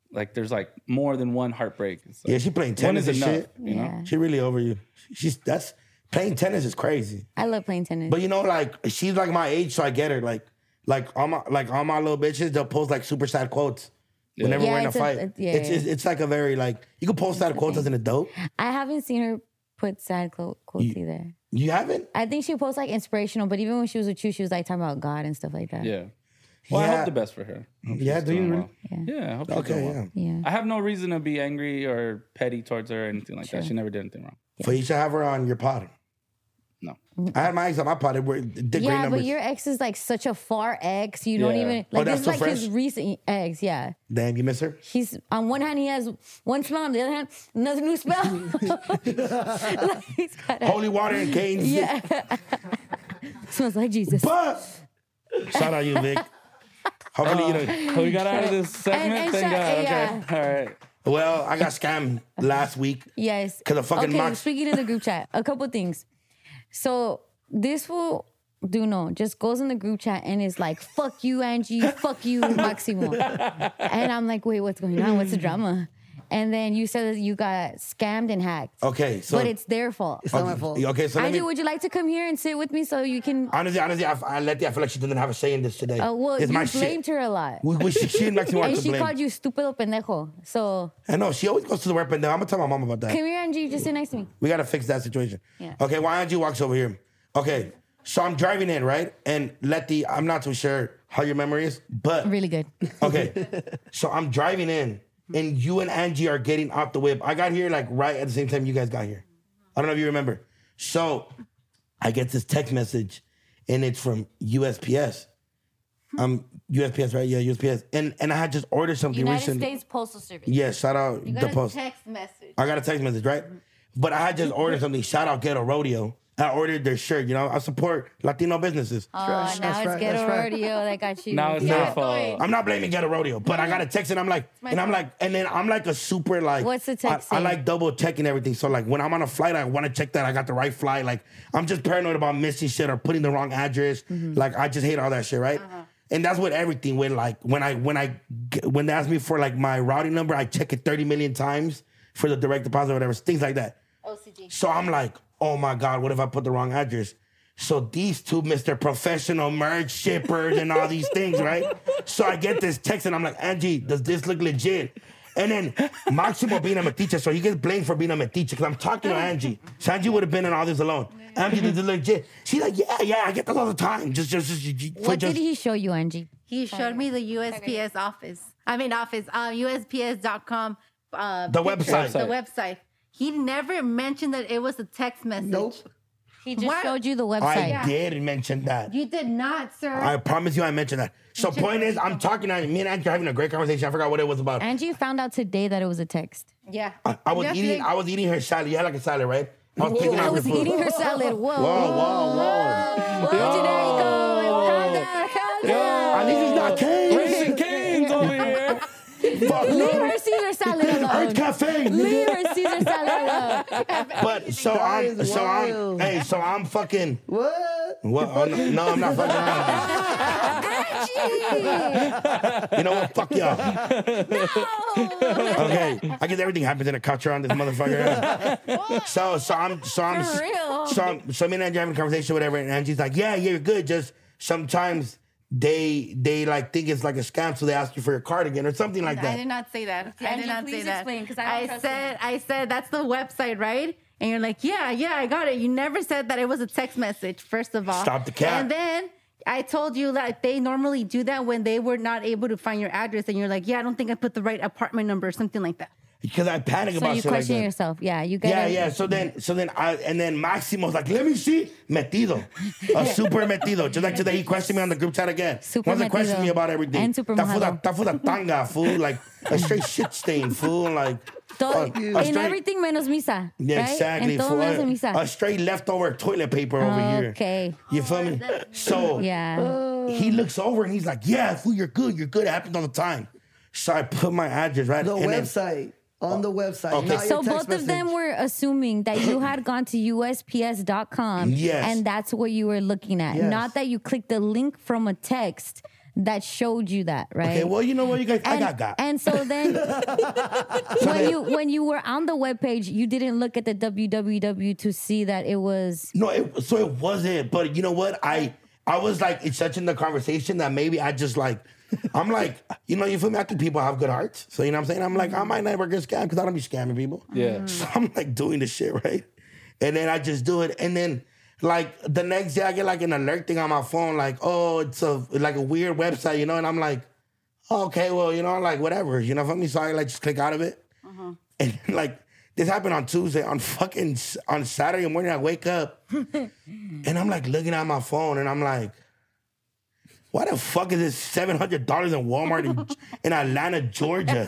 like there's like more than one heartbreak. It's like, Yeah, she playing one tennis is and enough, shit. you know. Yeah. She really over you. She's that's playing tennis is crazy. I love playing tennis. But you know, like she's like my age, so I get her. Like, like all my like all my little bitches, they'll post like super sad quotes whenever Yeah, we're in a it's a- fight. it- yeah, it's, yeah. it's it's like a very like you can post sad quotes as an adult. I haven't seen her put sad quote, quotes You- either. You haven't? I think she posts like inspirational, but even when she was with you, she was like talking about God and stuff like that. Yeah. Well, I Yeah. hope the best for her. I hope Yeah, she's do you doing really? well. Yeah, I hope she's Okay, doing well. yeah. Yeah. I have no reason to be angry or petty towards her or anything like that. She never did anything wrong. So you should have her on your pod. No. I had my ex on my pod. It were did great Yeah, numbers. but your ex is like such a far ex. You don't Yeah. even Oh, like that's this is so like his fresh? recent ex. Yeah, Damn, you miss her? he's on one hand he has one smell, on the other hand another new smell. Like, he's got a, Holy water and canes. yeah, smells like Jesus. But shout out you, Vic. Hopefully you know. Oh, we got out of this segment? and Thank shout- God. yeah. Okay. All right. Well, I got scammed last week. Yes. 'Cause of fucking okay, Max. speaking in the group chat, a couple things. So this will do no just goes in the group chat and is like, "Fuck you, Angie. Fuck you, Maximo." And I'm like, "Wait, what's going on? What's the drama?" And then you said that you got scammed and hacked. Okay, so but it's their fault. It's not my fault. okay, so let Angie, me, would you like to come here and sit with me so you can? honestly, honestly, I, I let the, I feel like she didn't have a say in this today. Uh, well, it's you my blamed shit. her a lot. We, we, she, she and Maxine want And to she blame. called you stupido pendejo. So I know she always goes to the rep, and I'm gonna tell my mom about that. come here, Angie. Just sit next to me. We gotta fix that situation. Yeah. Okay, why Angie walks over here? Okay, so I'm driving in, right? And Letty, I'm not too sure how your memory is, but Really good. okay. So I'm driving in, and you and Angie are getting off the whip. I got here like right at the same time you guys got here. I don't know if you remember. So I get this text message, and it's from U S P S. Um, U S P S, right? Yeah, U S P S. And and I had just ordered something United recently. States Postal Service. Yeah, shout out You the got a post. text message. I got a text message, right? But I had just ordered something. Shout out Ghetto Rodeo. I ordered their shirt. You know, I support Latino businesses. Oh, right, now that's it's right, Ghetto that's right. Rodeo that got you. Now it's Yeah. their fault. I'm not blaming Ghetto Rodeo, but I got a text and I'm like, and I'm like, and then I'm like a super like. What's the text I, I say? like double checking everything. So like when I'm on a flight, I want to check that I got the right flight. Like I'm just paranoid about missing shit or putting the wrong address. Mm-hmm. Like I just hate all that shit, right? And that's with everything. With like when I when I get- when they ask me for like my routing number, I check it thirty million times for the direct deposit or whatever, things like that. O C D. So I'm like, oh my God, what if I put the wrong address? So these two, Mister Professional Merge Shippers and all these things, right? So I get this text and I'm like, Angie, does this look legit? And then Maximo being a metiche, so he gets blamed for being a metiche because I'm talking to Angie. So Angie would have been in all this alone. Angie, does this look legit? She's like, yeah, yeah, I get this all the time. Just, just, just, just What just, did he show you, Angie? He showed me the U S P S office. I mean office. Uh, U S P S dot com. Uh, The picture, website. The website. He never mentioned that it was a text message. Nope. He just What? showed you the I website. did mention that. You did not, sir. I promise you I mentioned that. So should point is, really I'm talking to me and Angie are having a great conversation. I forgot what it was about. Angie found out today that it was a text. yeah. I, I was Just eating, like- I was eating her salad. You had like a salad, right? I was picking I out was her food. eating her salad. Whoa. Whoa, whoa, whoa. Whoa, generico. At least it's not cane. Raising Cane's over here. Fuck Leave no. her Caesar salad Earth alone. Cafe. Leave nigga. her Caesar salad alone. But so I'm, is so I'm, wild. hey, so I'm fucking. What? What? Oh, no, no, I'm not fucking around. You know what? Fuck y'all. Okay, I guess everything happens in a culture on this motherfucker. so, so I'm, so I'm, For real. so I'm, so me and Angie having a conversation, whatever, and Angie's like, yeah, yeah, you're good. Just sometimes they, they like think it's like a scam, so they ask you for your card again or something like I that. did not say that. I Angie, did not please say that. explain, 'cause I don't I trust said, I said that's the website, right? And you're like, yeah, yeah, I got it. You never said that it was a text message. First of all, Stop the cap. And then I told you that they normally do that when they were not able to find your address, and you're like, yeah, I don't think I put the right apartment number or something like that. Because I panic So about you shit like question that. yourself. Yeah, you get Yeah, it. yeah. So then, so then, I and then Maximo's like, "Let me see, metido, a super metido." Just like today, he questioned me on the group chat again. Super Wants to question metido. me about everything. And super That fool, mojado. that, that fool, that tanga, fool, like a straight shit stain, fool, like Todo, a- a in straight- everything menos misa. Yeah, right? exactly. En todo fool. menos en A, misa. a straight leftover toilet paper over here. Okay. You feel me? So Yeah. he looks over and he's like, "Yeah, fool, you're good. You're good. It happens all the time." So I put my address right. The and then- website. On the website. Okay. Not So your both text of them message. were assuming that you had gone to U S P S dot com Yes. and that's what you were looking at. Yes. Not that you clicked the link from a text that showed you that, right? Okay, well, you know what, you guys, I and, got got. and so then when you when you were on the webpage, you didn't look at the W W W to see that it was No, it, so it wasn't. But you know what? I I was like, it's such in the conversation that maybe I just like, I'm like, you know, you feel me? I think people have good hearts. So you know what I'm saying? I'm like, I might never get scammed because I don't be scamming people. Yeah. So I'm like doing the shit, right? And then I just do it. And then like the next day I get like an alert thing on my phone, like, oh, it's a like a weird website, you know? And I'm like, oh, okay, well, you know, like whatever, you know what I mean? So I like just click out of it. Uh-huh. And like, this happened on Tuesday. On fucking, on Saturday morning, I wake up and I'm like looking at my phone and I'm like, why the fuck is this seven hundred dollars in Walmart in, in Atlanta, Georgia?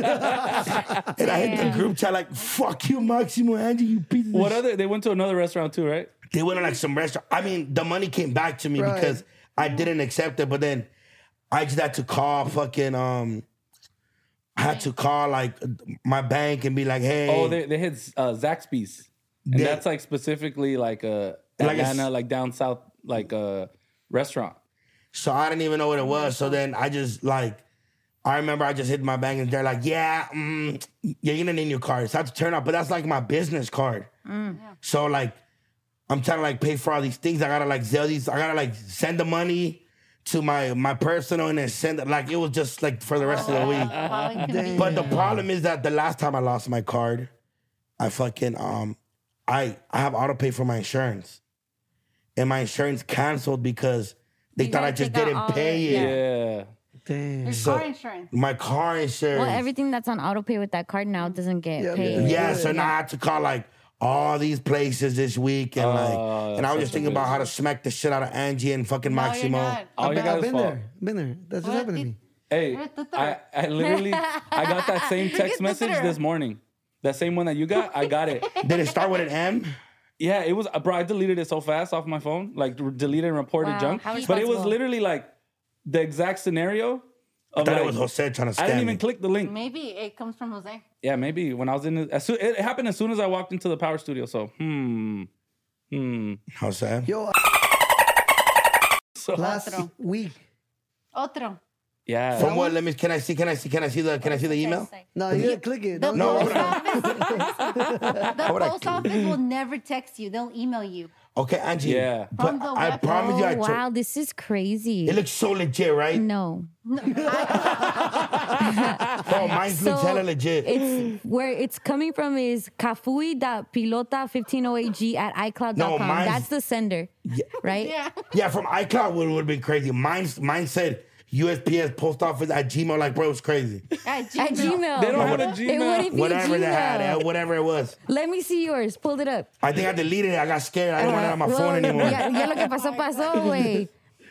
And I hit the group chat like, fuck you, Maximo, Angie, you piece of What shit. other? They went to another restaurant too, right? They went to like some restaurant. I mean, the money came back to me Right. because I didn't accept it, but then I just had to call fucking, um, I had to call like my bank and be like, hey. Oh, they they hit uh, Zaxby's, and They- that's like specifically like a Like a s- Atlanta, like down south, like a restaurant. So I didn't even know what it was. So then I just like, I remember I just hit my bank and they're like, yeah, mm, yeah, you're gonna need your card. So I have to turn up, but that's like my business card. So like, I'm trying to like pay for all these things. I gotta like sell these. I gotta like send the money to my my personal and then send it. Like it was just like for the rest of the week. How inconvenient. But the problem is that the last time I lost my card, I fucking um, I I have auto pay for my insurance, and my insurance canceled because they You thought I gotta just take out didn't all pay the- it. Yeah. Damn. Your So- car insurance. My car insurance. well, everything that's on auto pay with that card now doesn't get Yeah, paid. Yeah, so now I had to call like all these places this week, and like, Oh, and I was that's just thinking such a about how to smack the shit out of Angie and fucking No, you're Maximo. not. All you I've guys' been fault. there. Been there. That's just What happened to did- me. Hey, You're the I, third. I literally I got that same text You're the message third. this morning. That same one that you got, I got it. Did it start with an M? Yeah, it was, bro. I deleted it so fast off my phone, like re- deleted and reported Wow, junk. how But it was responsible. literally like the exact scenario. I Of thought like, it was Jose trying to scam I didn't even me. click the link. Maybe it comes from Jose. Yeah, maybe when I was in, the, as soon, it happened as soon as I walked into the power studio. So, hmm, hmm. Jose. Yo, So, last Otro. week. Otro. yeah. From what? Let me. Can I see? Can I see? Can I see the? Can I see the email? No, you gotta click it. The Don't- No, post hold on. office, the would I post click? office will never text you. They'll email you. Okay, Angie. Yeah. But From the I web- promise you, I Oh, told- wow, this is crazy. it looks so legit, right? No. Oh, mine looks hella legit. It's where it's coming from is kafui.pilota fifteen oh eight g at icloud dot com. No, mine's- That's the sender, right? Yeah. Yeah, from iCloud would would have been crazy. Mine, mine said U S P S post office at Gmail. Like, bro, it's crazy. At Gmail. At Gmail. They don't have a It Gmail. wouldn't be Whatever Gmail. they had, eh, whatever it was. Let me see yours. Pulled it up. I think I deleted it. I got scared. I didn't want it on my phone anymore. Ya, ya lo que pasó, pasó, güey.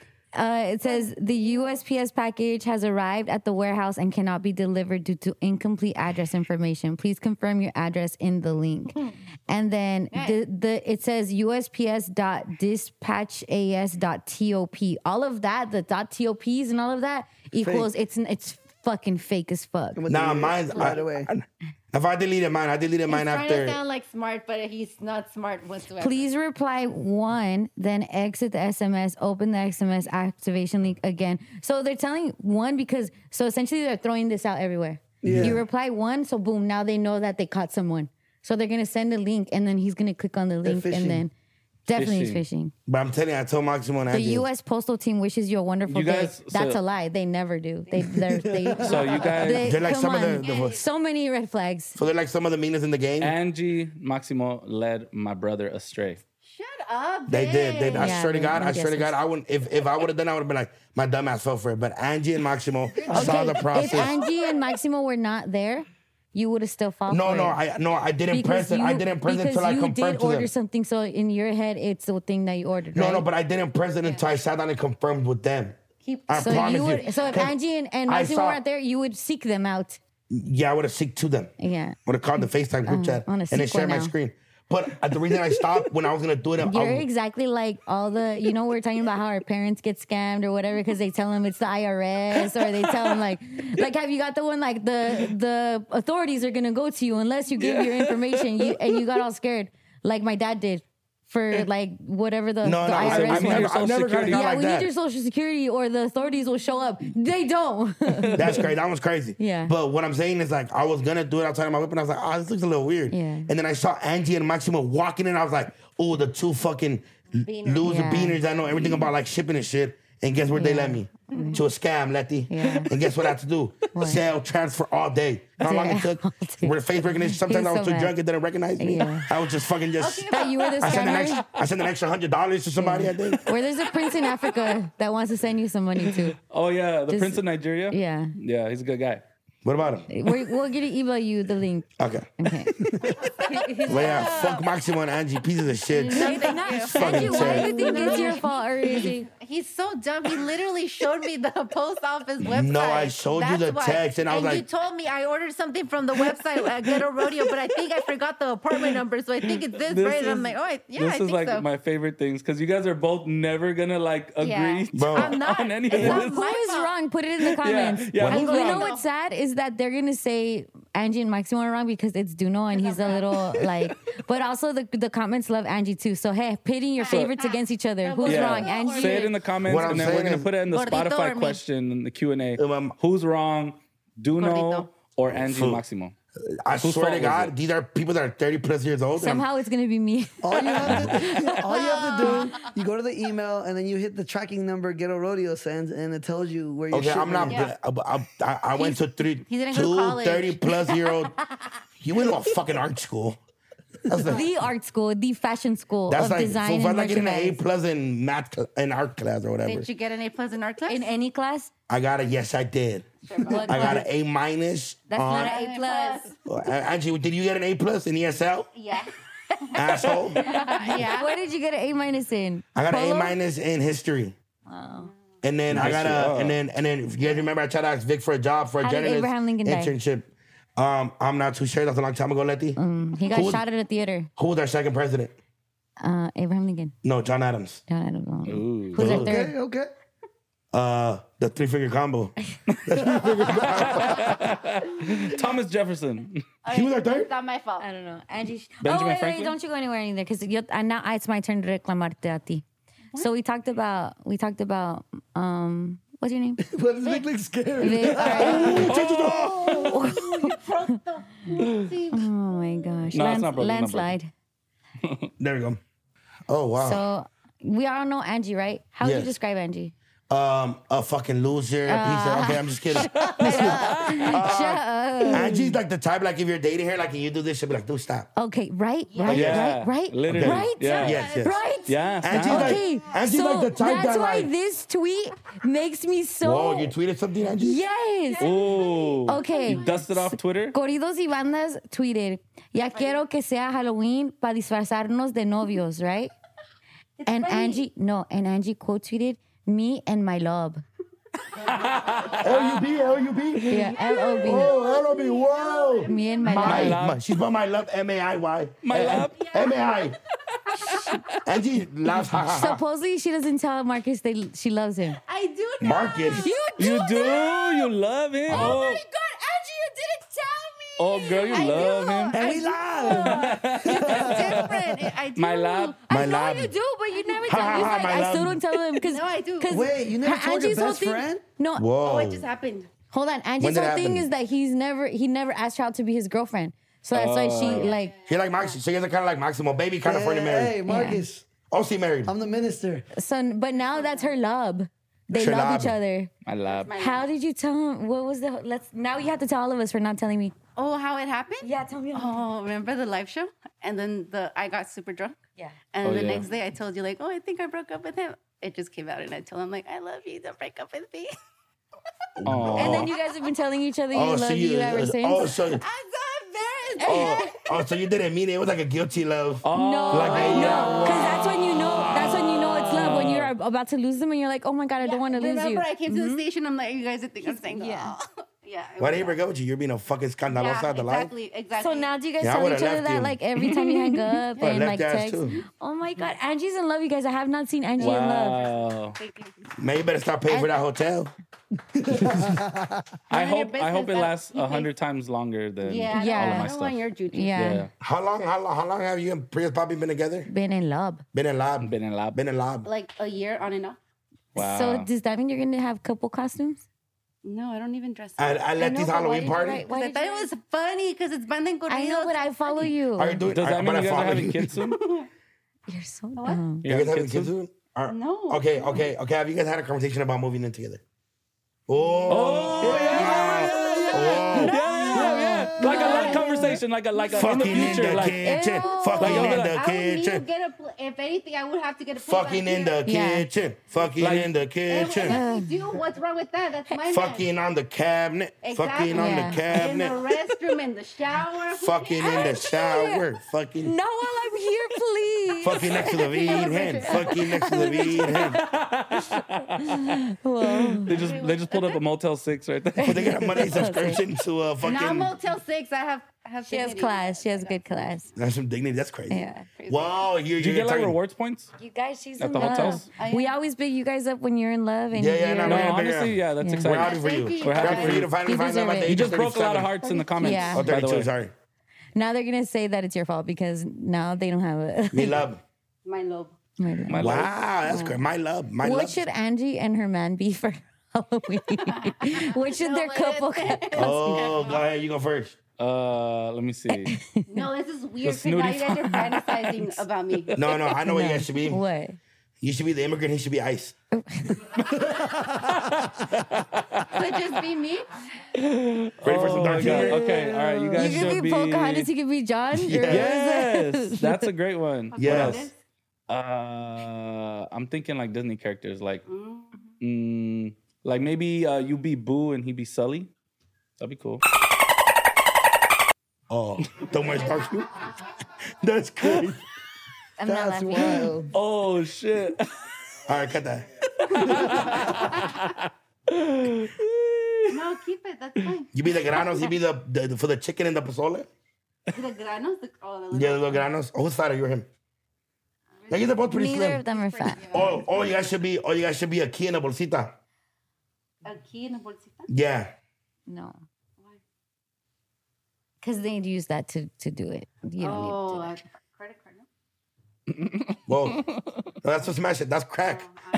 Uh, it says the U S P S package has arrived at the warehouse and cannot be delivered due to incomplete address information. Please confirm your address in the link. And then the, the it says U S P S dot dispatch A S dot top. All of that, the dot tops and all of that equals it's it's fucking fake as fuck. With Nah, the- mine's right I- away. I- if I deleted mine, I deleted He's mine trying to after. sound like smart, but he's not smart whatsoever. Please reply one, then exit the S M S, open the S M S activation link again. So they're telling one because, so essentially they're throwing this out everywhere. Yeah. You reply one, so boom, now they know that they caught someone. So they're going to send a link and then he's going to click on the link phishing. and then definitely is Phishing. fishing. But I'm telling you, I told Maximo and The Angie. U S Postal Team wishes you a wonderful You guys- day. That's so- a lie. They never do. They, they're, they, So you guys, they They're like come some of on. the- the- so many red flags. So they're like some of the meanest in the game. Angie Maximo led my brother astray. Shut up. They did. They, I Yeah, swear to they- God, I I swear to guess God, I wouldn't. If, if I would have done, I would have been like, my dumb ass fell for it. But Angie and Maximo saw the If process. Angie and Maximo were not there, you would have still fallen No, for no, it. I no, I didn't press it. I didn't press it because until I you confirmed did to order them. something, so in your head, it's the thing that you ordered. No, right? no, but I didn't press it until I sat down and confirmed with them. Keep- I so promise you would. you. So if 'Cause Angie and, and I Maximo saw- weren't there, you would seek them out. Yeah, I would have seeked to them. Yeah, Would have called the FaceTime group chat I wanna and then seek share one my now. screen. But uh, the reason I stopped when I was gonna do it, I, you're I, exactly like all the. You know, we're talking about how our parents get scammed or whatever because they tell them it's the I R S or they tell them like, like have you got the one like the the authorities are gonna go to you unless you give your information. You and you got all scared like my dad did. for like whatever the, No, the no, I R S I've wants. never, I've never got a guy Yeah, like we that. need your social security or the authorities will show up. They don't. That's crazy. That one's crazy. Yeah. But what I'm saying is like I was gonna do it outside of my whip, and I was like, oh, this looks a little weird. Yeah. And then I saw Angie and Maximo walking in. I was like, oh, the two fucking loser Yeah. beaners that know everything about like shipping and shit. And guess where they Yeah. let me? To a scam, Letty. Yeah. And guess what I had to do? Sell, transfer all day. How long it took? Dude. With face recognition. Sometimes He's I was so too mad. drunk, it didn't recognize me. Yeah. I was just fucking just. But you were the I sent an scammer. extra. I sent an extra hundred dollars to somebody. I think. Or there's a prince in Africa that wants to send you some money too. Oh yeah, the Just- Prince of Nigeria. Yeah. Yeah, he's a good guy. What about him? We're, we'll get to email you the link. Okay. Okay. Well, yeah, fuck Maximo and Angie, pieces of shit. Angie, why do you think it's your fault? Or is it? He's so dumb. He literally showed me the post office website. No, I showed you the why. text, and I was you like- told me I ordered something from the website at Ghetto Rodeo, but I think I forgot the apartment number, so I think it's this, This right? And I'm is- like, oh, I, yeah, this I is think like so. my favorite things because you guys are both never gonna like agree Yeah. Bro. I'm not. on any of It's not this. Who my is fault. wrong? Put it in the comments. yeah, And who's you know wrong? what's sad is that they're gonna say Angie and Maximo are wrong because it's Duno and he's a little like. But also the the comments love Angie too. So hey, pitting your favorites against each other. Who's Yeah. wrong? Angie. Say it in the comments, What I'm and then we're saying gonna is- put it in the Gordito or Spotify me? question in the Q and A. Um, Who's wrong, Duno Gordito. or Angie Food. Maximo? I Whose swear fault to was God, it? these are people that are thirty plus years old. and I'm- Somehow it's gonna be me. All you have to all you have to do, you go to the email and then you hit the tracking number Ghetto Rodeo sends, and it tells you where you're Okay, I'm not. Yeah. I, I, I went to three, he didn't go to two college. thirty plus year old. You went to a fucking art school. That's like, The art school, the fashion school that's of like, design so if I'm and not getting an A merchandise. plus in math cl- in art class or whatever, Did you get an A plus in art class? In any class, I got a yes, I did. what I got class? an A minus. That's on, not an A plus. Uh, Angie, did you get an A plus in E S L? Yeah. Asshole. Yeah. What did you get an A minus in? I got an A Polo? minus in history. Oh. And then I got a, History, oh. and then and then if you guys remember, I tried to ask Vic for a job for a How did journalist Abraham Lincoln die? internship. Um, I'm not too sure. That's a long time ago, Letty. Mm, he got Who was- shot at a theater. Who was our second president? Uh, Abraham Lincoln. No, John Adams. No, I don't know. Ooh. Who's our Okay, third? okay. Uh, the three finger combo. Thomas Jefferson. He was our third. It's not my fault. I don't know. Angie. Sh- Benjamin oh, wait, Franklin? wait, don't you go anywhere either because now it's my turn to reclamarte a ti. So we talked about, we talked about, um, what's your name? But this big look scary. Vic, all right. Oh my gosh. No, it's Lands- not broken, it's not broken. landslide. There we go. Oh wow. So we all know Angie, right? How would Yes. you describe Angie? um, a fucking loser. a piece of, okay, I'm just kidding. Shut up. Angie's like the type, like if you're dating her, like and you do this, she'll be like, dude, stop. Okay, right, right, Yeah, right, right, literally. right, Yeah. Yes, yes. right. Yeah. Angie's stop. like- Okay, Angie's so like the type that's that, why like- this tweet makes me so. Whoa, you tweeted something, Angie? Yes. Ooh. Okay. You dusted off Twitter? Corridos y bandas tweeted, ya quiero que sea Halloween para disfrazarnos de novios, right? And Angie, no, and Angie quote tweeted, me and my love. L U B, L U B? Yeah, L O B. Oh, L O B, whoa. Me and my My, love. love. my- she's by my love, M A I Y. My love? M A I. Angie laughs, ha ha ha. Supposedly she doesn't tell Marcus that she loves him. I do know. Marcus. You do? You do? You love him? Oh Oh, my God, Angie, you didn't tell me. oh girl, you love him? And we live. Different. I do. My love. My I know love. you do, but you never Ha, tell ha, me. ha, Like, my I still love. don't tell him because No, I do. Wait, you never told your Angie's whole best thing- friend? No, Whoa. Oh, it just happened. hold on. When Angie's did it whole thing happen? is that he's never he never asked her out to be his girlfriend. So that's why she like You're like Maximo. So you're kind of like Maximo. Baby, California Hey, married. hey, Marcus, Oh, she married. I'm the minister. so. But now that's her love. They Her love love. each other. My love. How did you tell him? What was the? Let's now you have to tell all of us for not telling me. Oh, how it happened? Yeah, tell me. Oh, remember the live show? And then the I got super drunk. Yeah. And Oh, the yeah. next day I told you like, oh, I think I broke up with him. It just came out and I told him like, I love you. Don't break up with me. Oh. And then you guys have been telling each other you Oh, love so you, you ever since. oh, so, I'm so embarrassed. oh, oh, so you didn't mean it. It was like a guilty love. Oh. No, Like, I yeah, know. Because that's when you know. That's when you know it's love. When you're about to lose them and you're like, oh my god, I don't want to lose Remember, you. I came to the station. I'm like, you guys think I'm single? yeah. Yeah. Why did he break up with you? You're being a fucking scandalosa Yeah, at the life. exactly, exactly. So now do you guys Yeah, I tell would've each other left that you. like every time you hang up Would've and left like your ass text? too. Oh my god, Angie's in love, you guys. I have not seen Angie in love. Wow. Thank you. Man, you better stop paying for that hotel. I None of your hope I hope it business. lasts a hundred times longer than Yeah, Yeah. all of I my don't stuff. want your juju. Yeah. Yeah, How long? How long? How long have you and Prius Poppy been together? Been in love. Been in lab. been in lab. Been in lab. Like a year on and off. Wow. So does that mean you're gonna have couple costumes? No, I don't even dress up. At, at Letty's Halloween party. Why I did thought you it was funny because it's banda en corridos. I know, but I follow you. Are you doing? Does are, that mean but you I guys are follow having you. kids soon? You're so What? dumb. You guys having having kids soon? Are- No. Okay, okay, okay. Have you guys had a conversation about moving in together? Oh, Oh yeah, yeah, oh. yeah, yeah, yeah. Like a light conversation, like a like a in the Fucking in future, the like kitchen. Ew. Fucking Like, in I'll be the like, I would need to kitchen. get a. Pl- if anything, I would have to get a. plate Fucking back in the here. Yeah. kitchen. Fucking Like- in the And kitchen. what does he do? What's wrong with that? That's my man. Fucking on the cabinet. Fucking on Yeah. the in the cabinet. restroom, in the shower. Who Fucking in the cares? shower. Fucking. No, while I'm here, please. Fucking next to the Virgen. Fucking next to the Virgen. they just they just pulled up a Motel Six right there. But they got a monthly subscription to a Not fucking. Motel Six. I have. I have. She has dignity. class. She has good class. That's some dignity. That's crazy. Yeah. Wow, you Do you get like talking- rewards points? You guys, she's At in the love. hotels? We always big you guys up when you're in love. And Yeah, yeah, you're, no, No, yeah, honestly, yeah, that's Yeah. We're exciting. happy for you. Thank you. We're happy guys. for you to finally You find deserve out it. that You just broke a lot of hearts in the comments. Yeah. Oh, by the thirty-two, way. sorry. Now they're gonna say that it's your fault because now they don't have a. Me love. My love. My Wow, life. that's great. My love. My What love. should Angie and her man be for Halloween? What should their couple? Oh, go ahead. You go first. Uh, let me see. No, this is weird. The Because now you snooty guys are fantasizing about me. No, no, I know what you guys should be. What? You should be the immigrant. He should be ICE. Could just be me. Ready for some Oh, dark my God. humor? Okay, all right, you guys You should could be, be. Pocahontas. You could be John. Or- Yes, that's a great one. What Yes. else? Uh, I'm thinking like Disney characters, like, mm, like maybe uh, you be Boo and he be Sully. That'd be cool. Oh, don't mind dark humor. That's crazy. I'm not That's laughing. wild. Oh shit! All right, cut that. No, keep it. That's fine. You be the granos. He be the, the, the for the chicken and the pozole. The granos. The, oh, the Yeah, the little granos. Oh, who's fat are you or him? Yeah, you're both pretty Neither slim. of them are fat. Oh, oh, you guys should be. Oh, you guys should be a key in a bolsita. Aquí en la bolsita. Yeah. No. Because they'd use that to, to do it. You don't Oh, need to do uh, credit card. No? Whoa. No, that's what smash it. That's crack.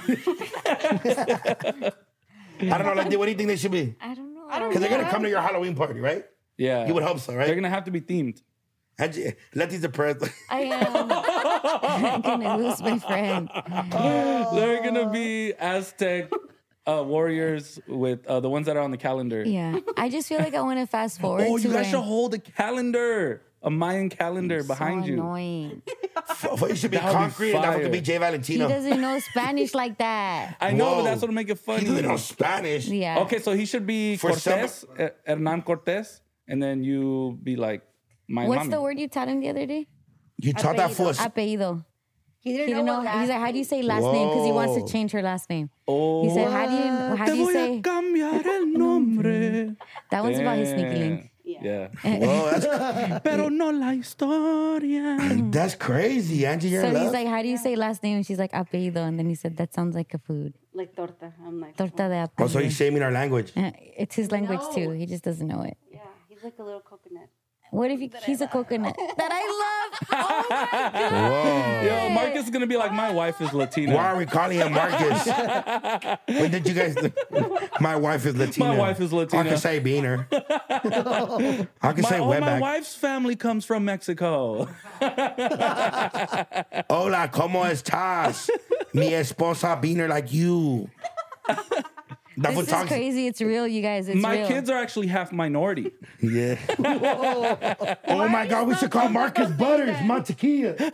I don't know. Like, what do you think they should be? that. I don't know. I Because they're gonna come to your Halloween party, right? Yeah, You would hope so, They're right? gonna have to be themed. Angie, Letty's depressed. I am. I'm gonna lose my friend. They're gonna be Aztec uh, warriors with uh, the ones that are on the calendar. Yeah. I just feel like I want to fast forward Oh, to you guys when- should hold a calendar, a Mayan calendar behind so you. Annoying. F- You should be That would be concrete. and that fire. could be Jay He Valentino. doesn't know Spanish like that. I know, Whoa. but that's what'll make it He funny. doesn't know Spanish. Yeah. Okay, so he should be For Cortez, uh, Hernan Cortez, and then you be like my What's mommy. the word you taught him the other day? You taught that fool. Apellido. He didn't He didn't know. what He's like, how do you say last name? Because he wants to Whoa. change her last name. Oh, He said, how do you how Te do you voy say? a cambiar el nombre. That one's about his sneaky link. Yeah. Oh, that's, Pero no la historia. that's crazy, Angie. You're So in he's love. like, how do you say last name? And she's like, apellido. And then he said, that sounds like a food. Like torta. I'm like, Torta de apellido. Oh, so he's shaming our language. It's his language No. too. He just doesn't know it. yeah, he's like a little coconut. What if he, he's a coconut that I love? Oh my god! Whoa. Yo, Marcus is gonna be like, my wife is Latina. Why are we calling him Marcus? When did you guys? My wife is Latina. My wife is Latina. I can say Beaner. I can My, say oh, my Wetback. wife's family comes from Mexico. Hola, ¿cómo estás? Mi esposa Beaner like you. That This was is talks. crazy. It's real, you guys. It's My real. kids are actually half minority. Yeah. Oh my God, we should call Marcus Butters Montequilla.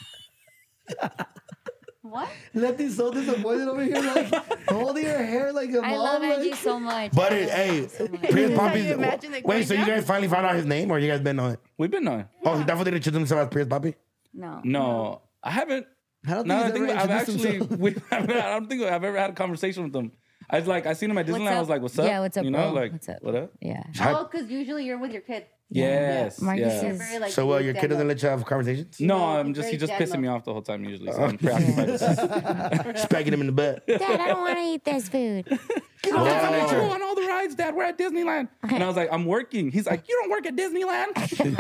What? Letty's so disappointed over here, like holding her hair like a I mom. love like, Angie so much. But I it, love hey, Angie so much. Prince Poppy. you imagine it Wait, going so you down? guys finally found out his name, or you guys been on it? We've been on. Oh, he definitely didn't choose himself as Prince Poppy. No. No, I haven't. I don't think No, I he's think ever I've introduced actually. himself. We, I don't think I've ever had a conversation with them. I was like, I seen him at What's Disneyland. I up? was like, "What's up?" Yeah, what's up, You know, bro? like, What's up? What up? Yeah. Oh, because usually you're with your kid. Yes. Marcus yeah. is- Very, like, So, well, your dead kid doesn't low. let you have conversations? No, No, I'm he's just very he's just dead pissing me low. off the whole time usually. So I'm preoccupied with that. Smacking him in the butt. Dad, I don't want to eat this food. Dad, I want to go on all the rides, Dad. We're at Disneyland. And I was like, I'm working. He's like, you don't work at Disneyland?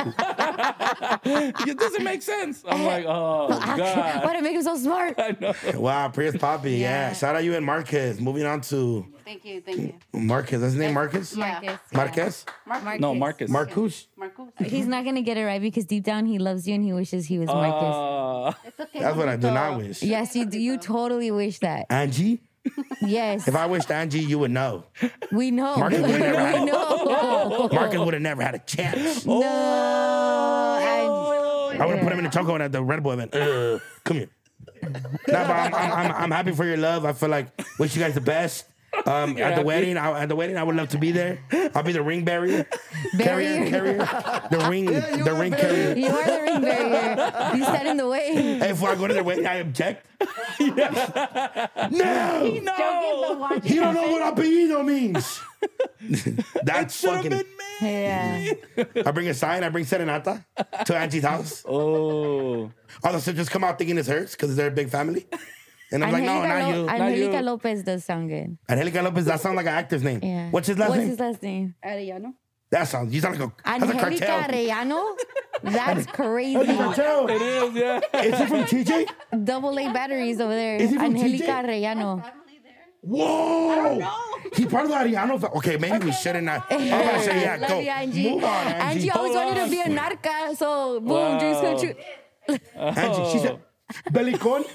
It doesn't make sense. I'm like, oh, Why God. to make him so smart? I know. Wow, Prius Poppy. Yeah. Yeah. Shout out you and Marquez. Moving on to Thank you, thank you. Marquez. That's his name, Marcus? Yeah. Marquez? Marcus. No, Marcus. Marcus? Marcus. He's not gonna get it right because deep down he loves you and he wishes he was Marcus. Uh, It's okay. That's what I do Marquito. not wish. Yes, you do. You totally wish that. Angie? Yes, If I wished Angie, you would know. we know. Marcus would never we had know. Marcus would have never had a chance. No. I would have put him in the choco at the Red Bull event. Uh, come here. Nah, but I'm, I'm, I'm, I'm happy for your love. I feel like wish you guys the best. Um, at the happy? wedding, I, at the wedding, I would love to be there. I'll be the ring barrier, carrier, Barrier. carrier, the ring, the ring carrier. You are the ring barrier. You stand in the way. Hey, before I go to the wedding, I object. No, no. he don't know what apellido means. That's Should have fucking. been me. Yeah. I bring a sign. I bring serenata to Angie's house. Oh. All the sisters come out thinking it's hers because they're a big family. And I'm like, no, Angelica, not Lo- you. Angelica you. Lopez does sound good. Angelica Lopez, that sounds like an actor's name. Yeah. What's his last What's name? his last name? Arellano. That sounds, you sound like a, that's a Angelica cartel. Arellano? That's crazy. Cartel. It is, yeah. Is he from T J? Double A batteries over there. Is he from Angelica T J? Arellano. Whoa! He part of the Ariano. fa- Okay, maybe we shouldn't. Not. I'm about to say, yeah, Love go. you, Angie. Move on, Angie. Angie always Hold wanted on. to be a narca, so boom, Wow. dreams come true. Angie, she said, Belicon.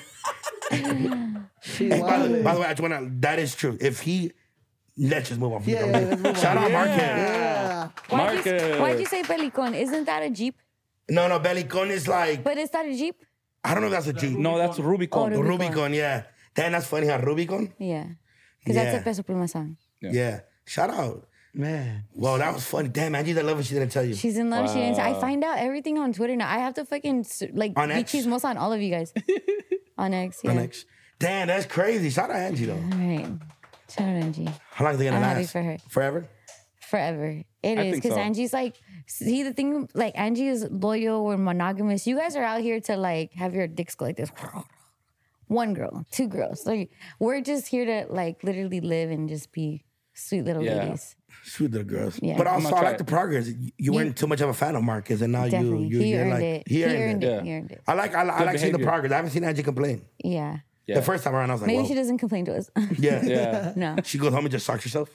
She Hey, by, the, wild. by the way, I just wanna, that is true. If he, let's just move on. From Yeah, the yeah, let's move Shout on. out Marquez. Yeah. Why'd you, Marcus. why'd you say Pelicon? Isn't that a Jeep? No, no, Belicon is like, But is that a Jeep? I don't know if that's a Jeep. No, that's Rubicon. Oh, Rubicon. Rubicon, yeah. Damn, that's funny how Rubicon. Yeah. Because Yeah. that's a Peso Pluma song. Yeah. Shout out. Man. Whoa, that was funny. Damn, Angie's I love what she didn't tell you. She's in love. She didn't. I find out everything on Twitter now. I have to fucking s- like On be X? chismosa on all of you guys. On X, yeah. The next. Damn, that's crazy. Shout out Angie though. All right. Shout out Angie. How long is it gonna I'm last? happy for her. Forever? Forever. It I is think because so. Angie's like, see the thing, like Angie is loyal or monogamous. You guys are out here to like have your dicks go like this. One girl, two girls. Like we're just here to like literally live and just be sweet little Yeah. ladies. Sweet little girls. Yeah. But I'm also, gonna I try like the it. progress. You, you weren't too much of a fan of Marcus, and now you, Definitely. you, he you're earned like, it. He earned, it. Yeah. He earned it. I like, I, like- I Good like seeing the behavior. progress. I haven't seen Angie complain. Yeah. Yeah. The first time around, I was like, Maybe whoa. she doesn't complain to us. Yeah. Yeah. No. She goes home and just sucks herself.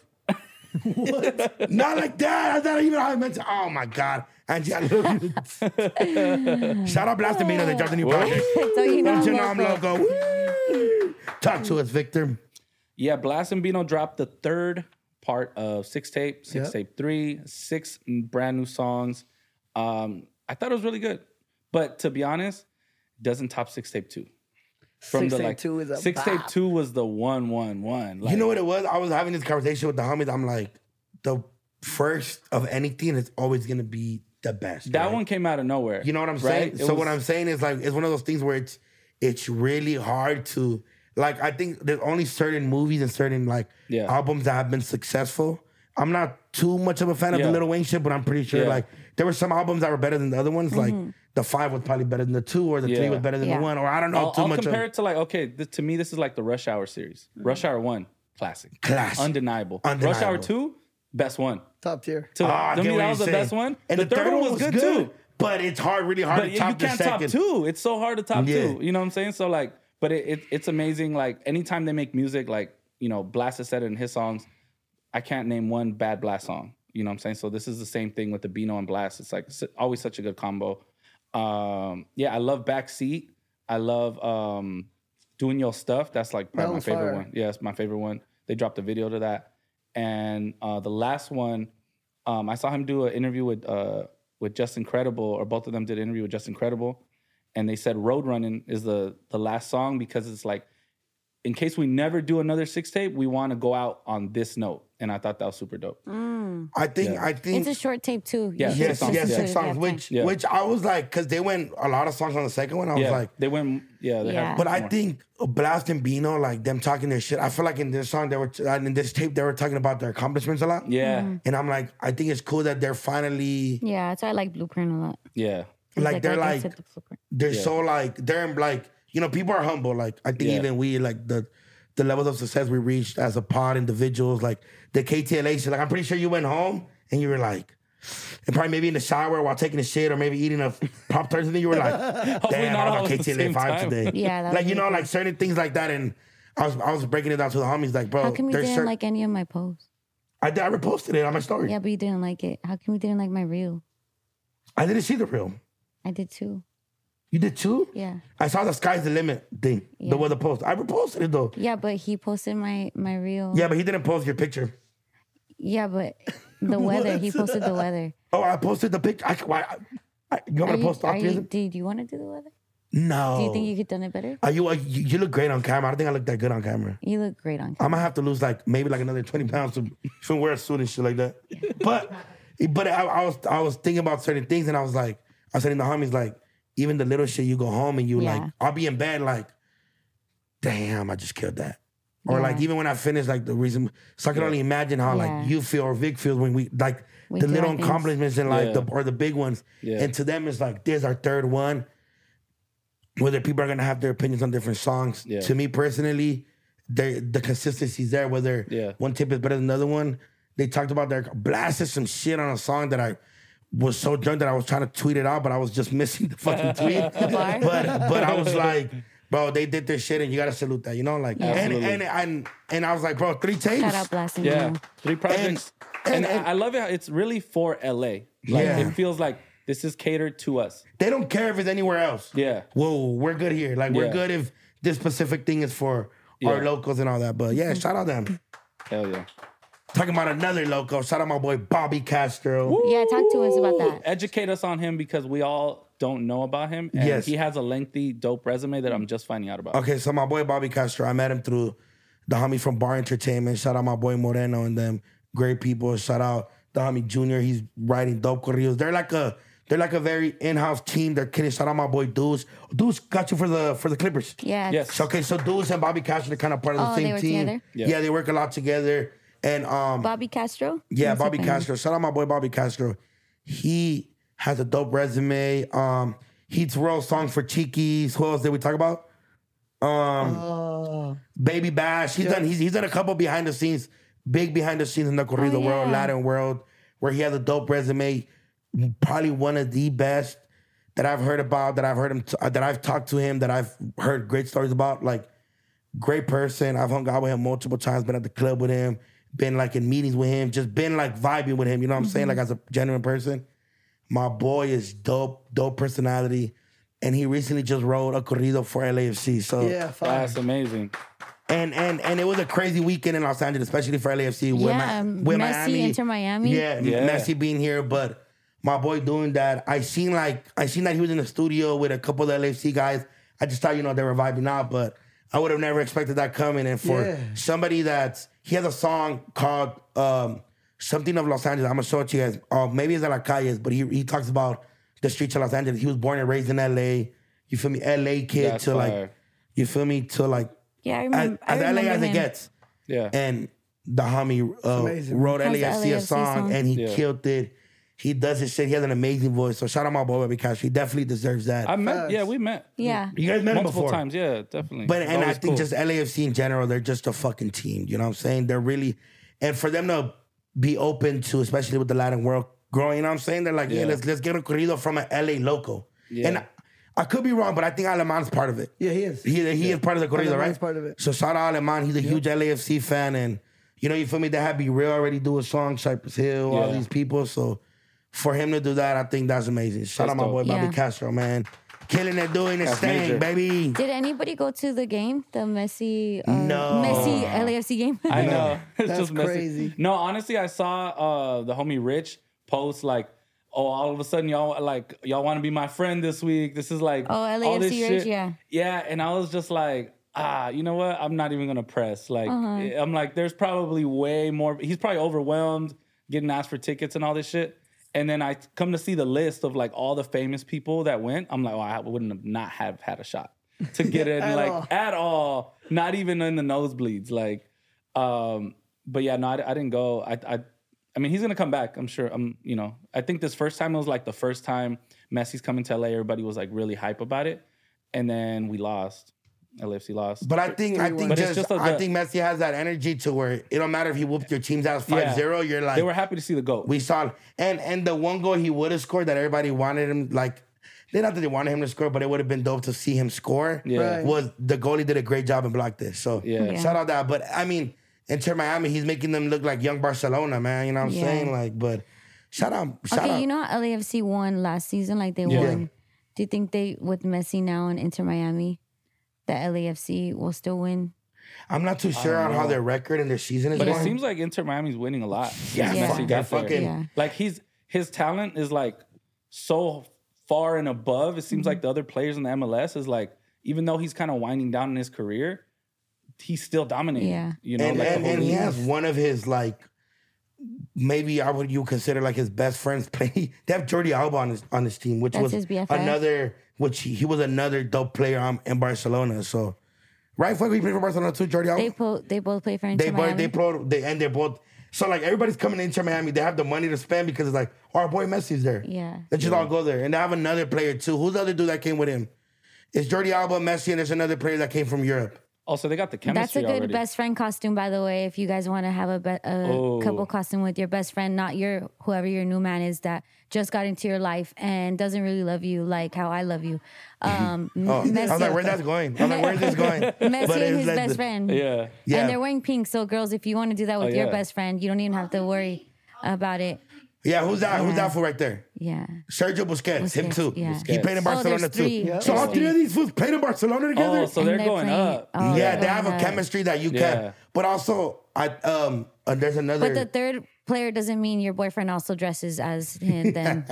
What? Not like that. That's not even how I meant to. Oh my God. Angie, I love you. Shout out Blastamino. They dropped a new project. So you know, Don't you know I'm I'm local. loco? Woo! Talk to us, Victor. Yeah, Blast and Bino dropped the third part of Six Tape, Six Yep. Tape three, six brand new songs. Um, I thought it was really good, but to be honest, doesn't top Six Tape two. Six Tape two is a Six Tape bop. two was the one, one, one. Like, You know what it was? I was having this conversation with the homies. I'm like, the first of anything is always gonna be the best. that right? one came out of nowhere. You know what I'm right? saying? It So was- what I'm saying is like it's one of those things where it's it's really hard to like. I think there's only certain movies and certain like Yeah. albums that have been successful. I'm not too much of a fan of Yeah. the Lil Wayne shit, but I'm pretty sure Yeah. like there were some albums that were better than the other ones. Like the five was probably better than the two, or the three Yeah. was better than Yeah. the one, or I don't know I'll, too I'll much compare of it to like okay, th- to me this is like the Rush Hour series. Rush Hour one, classic, Classic. undeniable. Rush Hour Undeniable. two, best one. Top tier. To, Ah, I to get me, what that you're was the saying. best one. And the, third, one was good, too. But it's hard, really hard But to you, top you can't the top second. two. It's so hard to top Yeah. two. You know what I'm saying? So like, but it, it it's amazing. Like anytime they make music, like you know, Blast has said it in his songs. I can't name one bad Blast song. You know what I'm saying? So this is the same thing with the Bino and Blast. It's like s- always such a good combo. Um, yeah, I love Backseat. I love um, Doing Your Stuff. That's like probably That my was favorite fire. one. Yeah, it's my favorite one. They dropped a video to that. And uh, the last one, um, I saw him do an interview with uh, with Justin Credible, or both of them did an interview with Justin Credible, and they said Road Running is the the last song because it's like in case we never do another six tape, we want to go out on this note. And I thought that was super dope. I think Yeah. I think It's a short tape too. Yeah, You yes, six songs, yes, yeah. six should songs. have Which Yeah. which I was like, because they went a lot of songs on the second one. I was Yeah, like, they went. Yeah, they Yeah. have but I more. think Blast and Bino, like them talking their shit. I feel like in this song they were in this tape they were talking about their accomplishments a lot. Yeah, And I'm like, I think it's cool that they're finally Yeah, that's why I like Blueprint a lot. yeah, It's like they're I like said the Blueprint. they're Yeah. so like they're like you know people are humble. Like I think Yeah. even we like the the levels of success we reached as a pod individuals. Like the K T L A shit. Like I'm pretty sure you went home and you were like. And probably maybe in the shower while taking a shit or maybe eating a Pop Tart or something, you were like, damn, not I all was on at the K T L A same five time. today. Yeah, that like, was you know, really like certain things like that. And I was I was breaking it down to the homies, like, bro, How come you there's didn't certain, like any of my posts? I, did- I reposted it on my story. Yeah, but you didn't like it. How come you didn't like my reel? I didn't see the reel. I did too. You did too? Yeah. I saw the sky's the limit thing, Yeah. the weather post. I reposted it though. Yeah, but he posted my my reel. Yeah, but he didn't post your picture. Yeah, but the weather. He posted the weather. Oh, I posted the picture. I, why, I, I, you want Are me to you, post all are three of you, them? did you want to do the weather? No. Do you think you could done it better? Are you, uh, you you look great on camera. I don't think I look that good on camera. You look great on I camera. might have to lose like maybe like another twenty pounds to even wear a suit and shit like that. But but I, I was I was thinking about certain things and I was like I was telling the homies like even the little shit you go home and you Yeah. like I'll be in bed like damn I just killed that. Or like Yeah. even when I finish like the reason so I can only imagine how Yeah. like you feel or Vic feels when we like We the do little our things. accomplishments and like Yeah. the or the big ones. Yeah. And to them it's like this our third one. Whether people are gonna have their opinions on different songs. Yeah. To me personally, they the consistency's there. Whether Yeah. one tip is better than another one. They talked about their blasted some shit on a song that I was so drunk that I was trying to tweet it out, but I was just missing the fucking tweet. bar? but but I was like, bro, they did their shit and you gotta salute that, you know? Like and, Absolutely. and and and I was like, bro, three tapes. Shout out blasting. yeah. You. Three projects, and- and, and- I love it. How it's really for L A. Like Yeah. it feels like this is catered to us. They don't care if it's anywhere else. Yeah. Whoa, we're good here. Like we're Yeah. good if this specific thing is for our Yeah. locals and all that. But yeah, shout out them. Hell yeah. Talking about another loco. Shout out my boy Bobby Castro. Yeah, talk to us about that. Educate us on him because we all don't know about him. And Yes. he has a lengthy, dope resume that I'm just finding out about. Okay, so my boy Bobby Castro, I met him through the homies from Bar Entertainment. Shout out my boy Moreno and them. Great people. Shout out the homie Junior. He's writing dope corridos. They're like a they're like a very in-house team. They're kidding. Shout out my boy Deuce. Deuce got you for the for the Clippers. Yeah. Yes. So, okay, so Deuce and Bobby Castro are kind of part of the Oh, same they work team. together? Yeah. Yeah. they work a lot together. And um Bobby Castro? yeah, What's his Bobby name? Castro. Shout out my boy Bobby Castro. He has a dope resume. Um, he wrote songs for Cheekies. Who else did we talk about? Um, Baby Bash. He's done. He's, he's done a couple behind the scenes, big behind the scenes in the corrido Oh, yeah. world, Latin world, where he has a dope resume. Probably one of the best that I've heard about. That I've heard him. T- that I've talked to him. That I've heard great stories about. Like great person. I've hung out with him multiple times. Been at the club with him. Been like in meetings with him. Just been like vibing with him. You know what I'm saying? Like as a genuine person. My boy is dope. Dope personality. And he recently just wrote a corrido for L A F C. So Yeah, fire. That's amazing. and and and it was a crazy weekend in Los Angeles, especially for L A F C. with Yeah, Mi- um, with Messi Miami. enter Miami. Yeah, Yeah. Messi being here, but my boy doing that. I seen like I seen that he was in the studio with a couple of the L A F C guys. I just thought, you know, they were vibing out, but I would have never expected that coming. And for Yeah. somebody that's he has a song called um, Something of Los Angeles. I'm gonna show it to you guys. Uh, maybe it's de la Calles, but he he talks about the streets of Los Angeles. He was born and raised in L A. You feel me? L A kid That's to like, fire. you feel me? To like Yeah, I as, remember. I as L A remember as it him. gets. Yeah. And the homie uh, amazing. wrote How's L A the F C a L A F C song, song? and he Yeah. killed it. He does his shit. He has an amazing voice. So shout out my boy Bobby Castro. He definitely deserves that. I met, Facts. yeah, we met. Yeah. you guys met him Multiple before. times, yeah, definitely. But and I Always think cool. just L A F C in general, they're just a fucking team. You know what I'm saying? They're really, and for them to be open to, especially with the Latin world growing, you know what I'm saying? They're like, yeah, Yeah. let's let's get a corrido from an L A local. Yeah. And I, I could be wrong, but I think Aleman's part of it. Yeah, he is. He he is part of the corrido, Aleman's right? part of it. So shout out Aleman. He's a huge L A F C fan, and you know, you feel me? They had Be Real already do a song, Cypress Hill, all Yeah. these people. So for him to do that, I think that's amazing. Shout That's out my dope. boy Bobby Yeah. Castro, man, killing it, doing his That's thing, major. baby. Did anybody go to the game? The Messi, uh, No. Messi L A F C game? I know. It's That's just messy. crazy. No, honestly, I saw uh, the homie Rich post like, oh, all of a sudden y'all like y'all want to be my friend this week. This is like Oh, L A F C all this Rich, shit. yeah. Yeah, and I was just like, ah, you know what? I'm not even gonna press. Like, I'm like, there's probably way more. He's probably overwhelmed getting asked for tickets and all this shit. And then I come to see the list of like all the famous people that went. I'm like, oh, I wouldn't have not have had a shot to get in, At like all. at all. Not even in the nosebleeds. Like, um, but yeah, no, I, I didn't go. I, I, I mean, he's gonna come back. I'm sure. I'm, you know, I think this first time it was like the first time Messi's coming to L A. Everybody was like really hype about it, and then we lost. L A F C lost. But I think I think But it's just, just a- I think Messi has that energy to where it don't matter if he whooped your team's ass five zero. You're like, they were happy to see the goal. we saw, and and the one goal he would have scored that everybody wanted him, like, they not that they wanted him to score, but it would have been dope to see him score. Yeah. Right. Was the goalie did a great job and blocked this. So Yeah. Yeah. shout out that. But I mean, Inter Miami, he's making them look like young Barcelona, man. You know what I'm Yeah. saying? Like, but shout out, shout Okay, out. you know how L A F C won last season? Like they Yeah. won. Do you think they, with Messi now and Inter Miami, that L A F C will still win? I'm not too sure on how their record and their season is But going. it seems like Inter Miami's winning a lot. Yeah, since Yeah. Messi fuck, got they're there. fucking. Yeah. Like he's his talent is like so far and above. It seems Mm-hmm. like the other players in the M L S is like, even though he's kind of winding down in his career, he's still dominating. Yeah. You know, and like the and, whole and he league. has one of his like maybe I would you consider like his best friends play. They have Jordi Alba on his on his team, which That's was his B F F. another which he, he was another dope player um, in Barcelona. So right, fuck, he played for Barcelona too, Jordi Alba. They po- they both play for Inter They both Miami. they pro they and they're both so like everybody's coming to Inter Miami. They have the money to spend because it's like our boy Messi's there. Yeah. Let's just all go there. And they have another player too. Who's the other dude that came with him? It's Jordi Alba, Messi, and there's another player that came from Europe. Also, they got the That's chemistry a good already. best friend costume, by the way. If you guys want to have a, be- a Oh. couple costume with your best friend, not your whoever your new man is that just got into your life and doesn't really love you like how I love you. Um, Oh, Messi, I was like, where's that going? I was like, where's this going? Messi But and it's his like best the- friend. Yeah. Yeah. And they're wearing pink. So, girls, if you want to do that with Oh, your yeah. best friend, you don't even have to worry about it. Yeah, who's that? Who's Yeah. that fool right there? Yeah. Sergio Busquets, him Busquets, too. yeah. He played in Oh, Barcelona there's too. three. Yeah. So all There's three of three. these fools played in Barcelona together. Oh, so And they're they're going playing- up. oh, yeah, they're they have a going up. chemistry that you Yeah. can. But also, I um, uh, there's another. But the third player doesn't mean your boyfriend also dresses as him. Then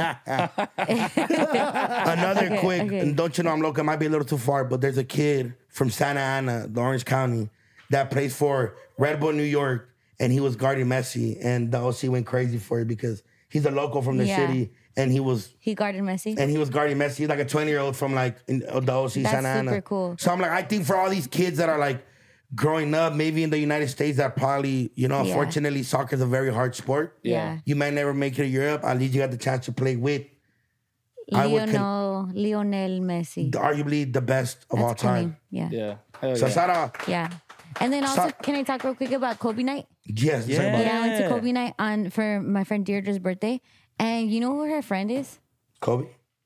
Another Okay, quick, okay. and don't you know I'm local, it might be a little too far, but there's a kid from Santa Ana, the Orange County, that plays for Red Bull New York, and he was guarding Messi, and the O C went crazy for it because he's a local from the Yeah. city, and he was he guarded Messi. and he was guarding Messi. He's like a twenty year old from like in, uh, the O C That's Santa Ana. super cool. So I'm like, I think for all these kids that are like growing up, maybe in the United States, that probably you know, Yeah. unfortunately, soccer is a very hard sport. yeah. You might never make it to Europe. At least you got the chance to play with I would con- Lionel, Lionel Messi. arguably the best of all That's time. coming. Yeah. yeah. Yeah. Hell So yeah. shout out. And then also, So- can I talk real quick about Kobe night? Yes, Yeah. sorry about Yeah, I went to Yeah. Kobe night on for my friend Deirdre's birthday. And you know who her friend is? Kobe.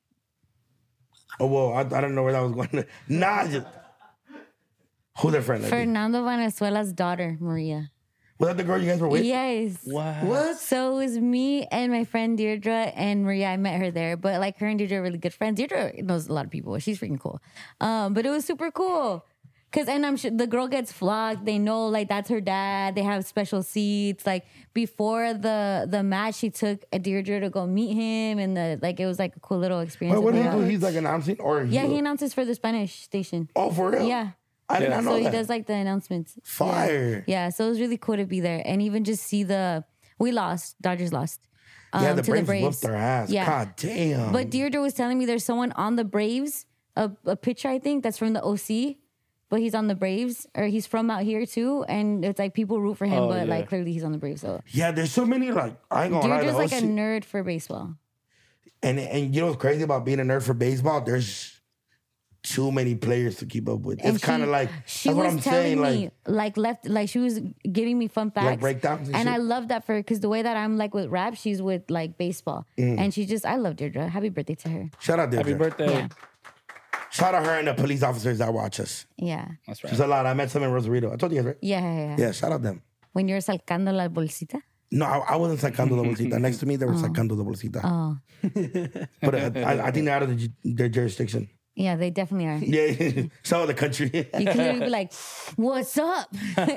Oh, whoa, I, I don't know where that was going. Nah, just who's their friend? I think? Fernando Valenzuela's daughter, Maria. Was that the girl you guys were with? Yes. What? What? So it was me and my friend Deirdre and Maria. I met her there, but like her and Deirdre are really good friends. Deirdre knows a lot of people. She's freaking cool. Um, but it was super cool. Cause and I'm sure the girl gets flogged. They know like that's her dad. They have special seats. Like before the the match, she took a Deirdre to go meet him, and the like it was like a cool little experience. Wait, what that did they he do? had. He's like announcing, or Yeah, he announces for the Spanish station. Oh, for real? Yeah. I did not know So he that. does like the announcements. Fire. Yeah. yeah, so it was really cool to be there and even just see the. We lost. Dodgers lost. Um, yeah, the to Braves, the Braves whooped their ass. Yeah. God damn. But Deirdre was telling me there's someone on the Braves, a, a pitcher I think that's from the O C, but he's on the Braves or he's from out here too, and it's like people root for him, Oh, but yeah. like clearly he's on the Braves. So yeah, there's so many like I ain't gonna lie. Deirdre's the like a O C nerd for baseball. and and you know what's crazy about being a nerd for baseball? There's too many players to keep up with. And It's kind of she- like she that's was what I'm telling saying. me Like like left like she was giving me fun facts breakdowns and shit? I love that for her because the way that I'm like with rap, she's with like baseball, Mm. and she just I love Deirdre. Happy birthday to her. shout out, Happy Deirdre. birthday. Yeah. Shout out her and the police officers that watch us. Yeah, That's There's right. a lot. I met some in Rosarito. I told you guys, right? yeah, yeah. yeah. Yeah, shout out them. When you're salcando la bolsita. No, I, I wasn't sacando la bolsita. Next to me, they were sacando la bolsita. Oh, But uh, I, I think they're out of the, ju- their jurisdiction. yeah, they definitely are. Yeah, some of the country. You can literally be like, "What's up?"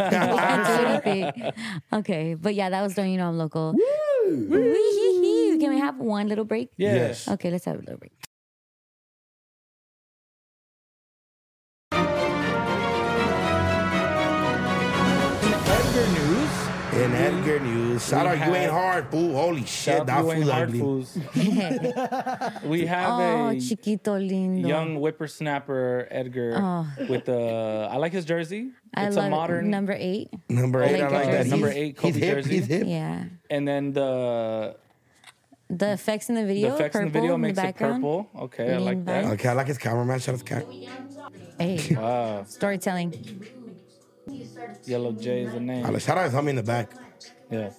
Okay, but yeah, that was Don't You Know I'm Local. Woo! Can we have one little break? Yeah. Yes. Okay, let's have a little break. In Edgar news, shout We out you have- ain't hard, fool. Holy shit, Shout that out to fool's Wayne Hard ugly. Fools. We have Oh, a chiquito lindo. young whippersnapper Edgar with the. I like his jersey. I It's love a modern number eight. Number eight, like I the like that. jersey. Number He's- eight, Kobe he's hip, jersey. he's hip. Yeah. And then the The effects in the the video, effects purple in the video in makes the it background. purple. Okay, I Lean like that. back. Okay, I like his cameraman. Shout out to Cam. Hey, Wow. storytelling. Yellow J is the name. Uh, Shout out his homie in the back. Yeah.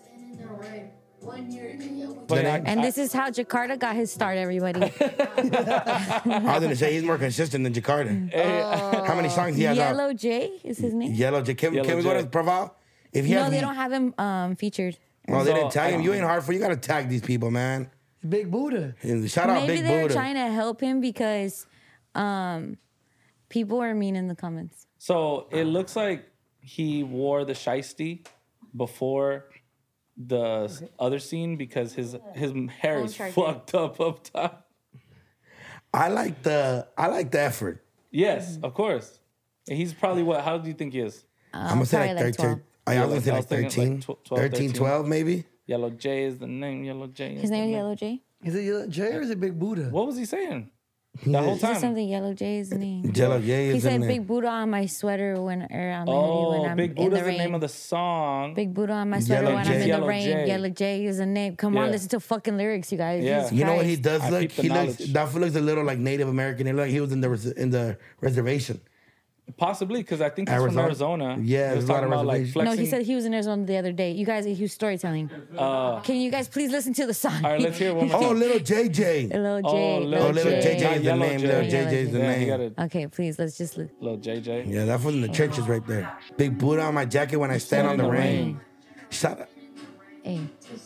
The But I, name? And this is how Jakarta got his start, everybody. I was gonna say he's more consistent than Jakarta. How many songs he has out? Yellow J is his name. Yellow J. Can, Yellow can we go J. to his profile? If he No, has, they don't have him um, featured. Oh, they didn't So, tag him. I- You ain't hard for. You gotta tag these people, man. Big Buddha. And shout out Maybe Big they're Buddha. trying to help him because um, people are mean in the comments. so it looks like he wore the shiesty before the s- other scene because his his hair Phone is charger. fucked up up top. I like the. I like the effort. Yes, of course. And he's probably what? How do you think he is? I'm gonna say probably like like thirteen. twelve. I Yeah, was gonna say I like was thinking thirteen. like tw- twelve, thirteen, thirteen. twelve maybe. Yellow J is the name. Yellow J. Is His the name is name. Yellow J. Is it Yellow J or is it Big Buddha? What was he saying? The whole He said time. something Yellow J is the name. Jello J He is in said there. Big Buddha on my sweater when or on my hoodie when Oh, I'm Big in Buddha's the the rain. name of the song. Big Buddha on my sweater Yellow when J. I'm in Yellow the rain. J. Yellow J is a name. Come on, Yeah. listen to fucking lyrics, you guys. Yeah. Jesus You know what he Christ. does I look? peeped the He looks. knowledge. That fool looks a little like Native American. He look like he was in the res- in the reservation. Possibly because I think he's from Arizona? Arizona. Yeah, He was there's a lot talking of about like reservations. flexing. No, he said he was in Arizona the other day. You guys, he was storytelling. Uh, Can you guys please listen to the song? all right, let's hear it one more Oh, time. little J J. Little J. Oh, Lil Oh, little J J Not is the Yellow name. J. Little J J is the Yeah, you name. got a Okay, please, let's just. li- little J J. Yeah, that was in the trenches right there. Big Buddha on my jacket when I stand on the rain. Shout out. Hey,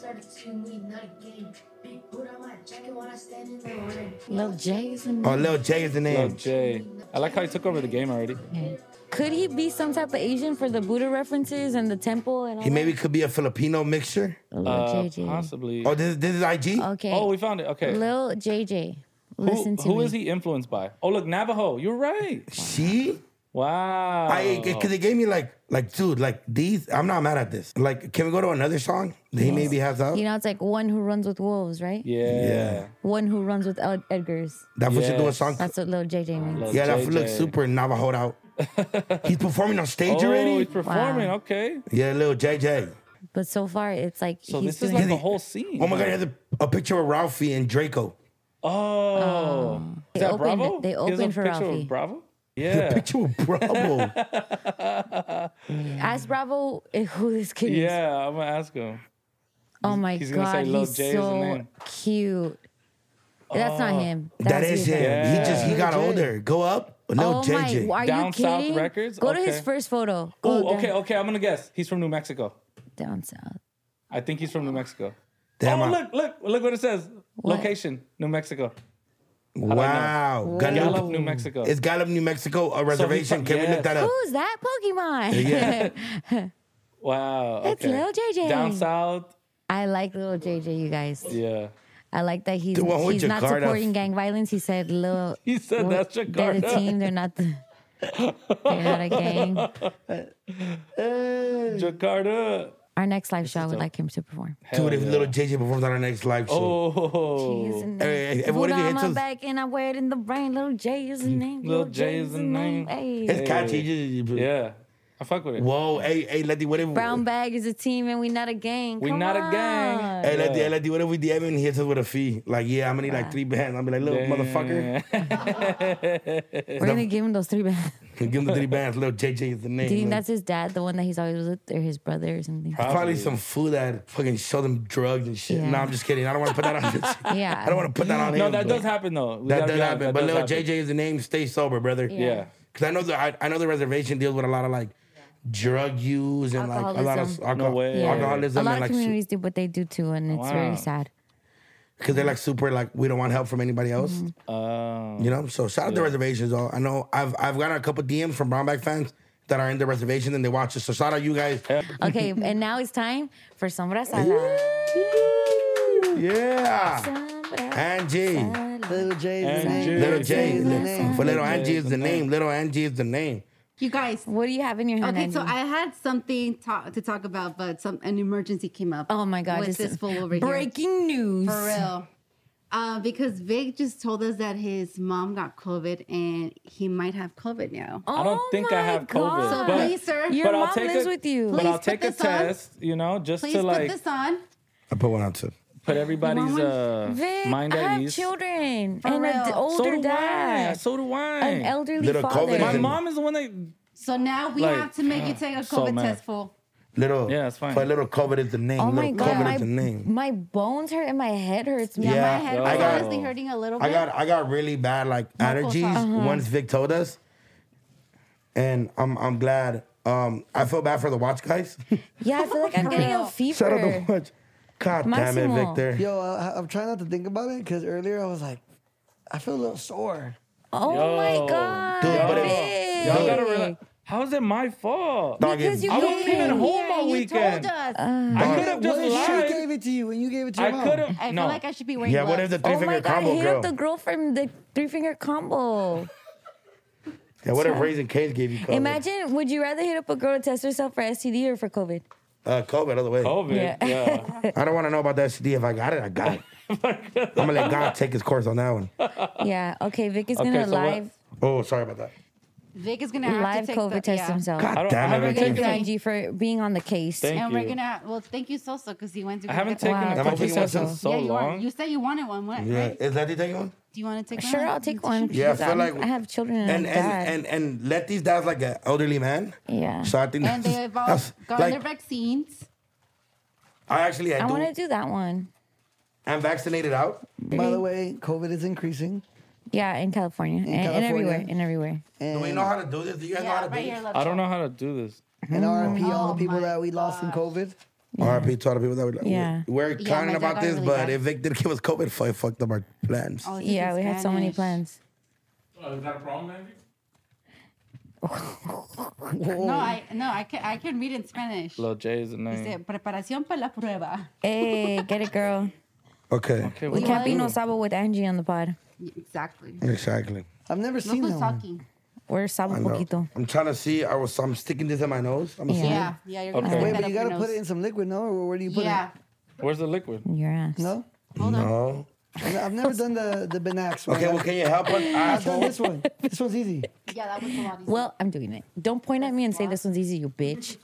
Lil J is the name. Oh, Lil J is the Little name. J. I like how he took over the game already. Could he be some type of Asian for the Buddha references and the temple and all He maybe could be a Filipino mixture. that? Lil Uh, J J. possibly. Oh, this is this is I G. Okay. Oh, we found it. Okay. Lil J J. Who, Listen to who me. is he influenced by? Oh, look, Navajo. You're right. See, Wow. I because they gave me like like dude like these. I'm not mad at this. Like, can we go to another song that he maybe has out? You know, it's like one who runs with wolves, right? Yeah. Yeah. One who runs with Ed- Edgars. That fool should do a Yes. song. That's what Lil J J means. Lil Yeah, that J fool J. looks super Navajo out. He's performing on stage Oh, already. he's performing. Wow. Okay. Yeah, little J J. But so far, it's like So he's this is doing. like the whole scene. Oh my God, he has a, a picture of Ralphie and Draco. Oh. They Is that opened- Bravo? they He has a opened for picture of Ralphie. Bravo? The Yeah. picture of Bravo. Ask Bravo eh, who this kid is. Yeah, I'm gonna ask him. Oh my he's gonna God, say Lil he's J is the so name. cute. That's not him. that That's is you. him. He just he got Lil J. older. Go up, little Oh J J. my! Are Down you South kidding? Records? Go to his Okay. first photo. Go Oh, down, okay, okay. I'm gonna guess. He's from New Mexico. down south. I think he's from New Mexico. Damn, oh, I- look, look, look what it says. What? Location, New Mexico. Wow. Gallup. Gallup, New Mexico. It's Gallup, New Mexico, a reservation. Can we yes. look that up? Who's that Pokemon? Yeah. Wow. It's okay. Lil J J. Down south. I like Lil J J, you guys. Yeah. I like that he's The one with he's not Jakarta. supporting gang violence. He said Lil. He said well, that's They're the Jakarta. team. They're not the. They're not a gang. Jakarta. Our next live show, I would like him to perform. Dude, if yeah. little J J performs on our next live show. Oh. Hey, hey, what if he on hits my us? back and I wear it in the brain. Little J is the name. Lil J is the name. Hey. It's catchy. You just- Yeah. I fuck with it. Whoa, hey, hey, Letty, what if Brown bag is a team and we not a gang. We Come not a on. gang. Hey, Letty, Yeah. hey, Letty, what if we D M him and he hits us with a fee? Like, yeah, I'm gonna need like three bands. I'll be like, little motherfucker. We're gonna give him those three bands. Give him the three bands. Little J J is the name. Do you think man. that's his dad, the one that he's always with, or his brother or something? Probably some fool that fucking sold them drugs and shit. Yeah. No, I'm just kidding. I don't want to put that on. Yeah. I don't want to put that on No, him. that but does happen though. We That gotta does be honest, happen. that But does little happen. J J is the name. Stay sober, brother. Yeah. Because I know the I, I know the reservation deals with a lot of like drug use and like a lot of Alcoholism. alco- No way. Yeah. alcoholism A lot and of like communities do, but they do too, and it's Wow. very sad. because they're like super like we don't want help from anybody else. Mm-hmm. Uh, You know, so shout out the reservations. Though I know I've I've gotten a couple D Ms from Brownback fans that are in the reservation and they watch us. So shout out you guys. Okay, and now it's time for Sombra Sala. Yeah, Sombra Angie. Sala. Little J is the Angie. name. Little J, is the name. for little Angie is is the the name. name. Little Angie is the name. You guys. What do you have in your hand? Okay, so Angie? I had something ta- to talk about, but some an emergency came up. Oh my God! With just this fool over here. breaking news. For real. Uh, because Vic just told us that his mom got COVID and he might have COVID now. Oh I don't think I my have COVID, God. So but- please, sir, Your but I'll mom take lives a- with you. But Please I'll put take a this on. test, you know, just please to put like this on. I put one on too. put everybody's one? uh, Vic, mind I at have ease. children For and real. an So older do I. dad, So do I. an elderly Little father. COVID My is in- mom is the one that. So now we Like, have to make you take a so COVID mad. test, fool. Little. Yeah, it's fine. But little COVID is the name. Oh little my God, COVID my, is the name. my bones hurt and my head hurts. Yeah, man. Yeah, my head I was got- honestly hurting a little bit. I got I got really bad like allergies Uh-huh. once Vic told us, and I'm I'm glad. Um, I feel bad for the watch guys. Yeah, I feel like I'm getting a real. fever. Shout out to watch. God damn it, Maximo. Victor. Yo, I, I'm trying not to think about it because earlier I was like, I feel a little sore. Oh Yo. my God. Dude, but it- Vic. Y'all gotta realize. How is it my fault? Dog, Because it's- you I wasn't gave even me- home all you weekend. told us. I could have What just if she lied. gave it to you and you gave it to your I mom? could have. I feel No. like I should be wearing yeah, what gloves. if the three Oh my finger God, combo hit girl? up the girl from the three finger combo. Yeah, what if Raising Cane's gave you COVID? Imagine, would you rather hit up a girl to test herself for S T D or for COVID? uh, COVID other way. COVID. Yeah. Yeah. I don't want to know about that S T D. If I got it, I got it. I'm gonna let God take his course on that one. Yeah. Okay, Vic is Okay, gonna so what- live Oh, sorry about that. Vic is gonna have live to take COVID the, test yeah. himself. God I don't- damn I it, haven't Victor. Thank you, taken- Angie, for being on the case. Thank And you. we're gonna well, thank you, Sosa, because he went to. I go haven't get the- taken Wow. a Am I COVID taking one test in too? so yeah, you long. are. You said you wanted one, what? Yeah, Right? is Letty taking one? Do you want to take one? Sure, I'll take one. Yeah, I because feel I'm- like I have children and, and I'm and, dad. and and Letty's dad's like an elderly man. Yeah. So I think And that's, they've all that's gotten like their vaccines. I actually I, I do. want to do that one. I'm vaccinated out. By the way, COVID is increasing. Yeah, in California. and, and California. everywhere. And everywhere. And, Do we know how to do this? Do you guys know how Yeah, to do right this? here, left I don't side. know how to do this. and R I P all Oh the people my that we lost in COVID. R I P to all the people that we Yeah. We're Yeah, counting my dad about got this, really but bad. if Vic did give us COVID, fuck, it fucked up our plans. Oh, he's Yeah, in we had so many Spanish. plans. Oh, is that a problem, Andy? No, I no, I can I can read in Spanish. Lil J is the name. Dice, preparación para la prueba. Hey, get it, girl. Okay. Okay, We what- can't be no sabo with Angie on the pod. Exactly. Exactly. I've never Look seen who's that one. talking. We're sabo I know. poquito. I'm trying to see. I was. I'm sticking this in my nose. I'm Yeah. assuming. Yeah, yeah, you're gonna Okay. stick Wait, that but you up gotta your put it nose. in some liquid, no? Or where do you put Yeah. Where's the liquid? Your ass. it? No? Hold on. No. I've I've never done the, the Benax one. Okay. Well, can you help us? I've done Asshole. this one. This one's easy. Yeah, that was a lot easier. Well, I'm doing it. Don't point at me and say this one's easy, you bitch.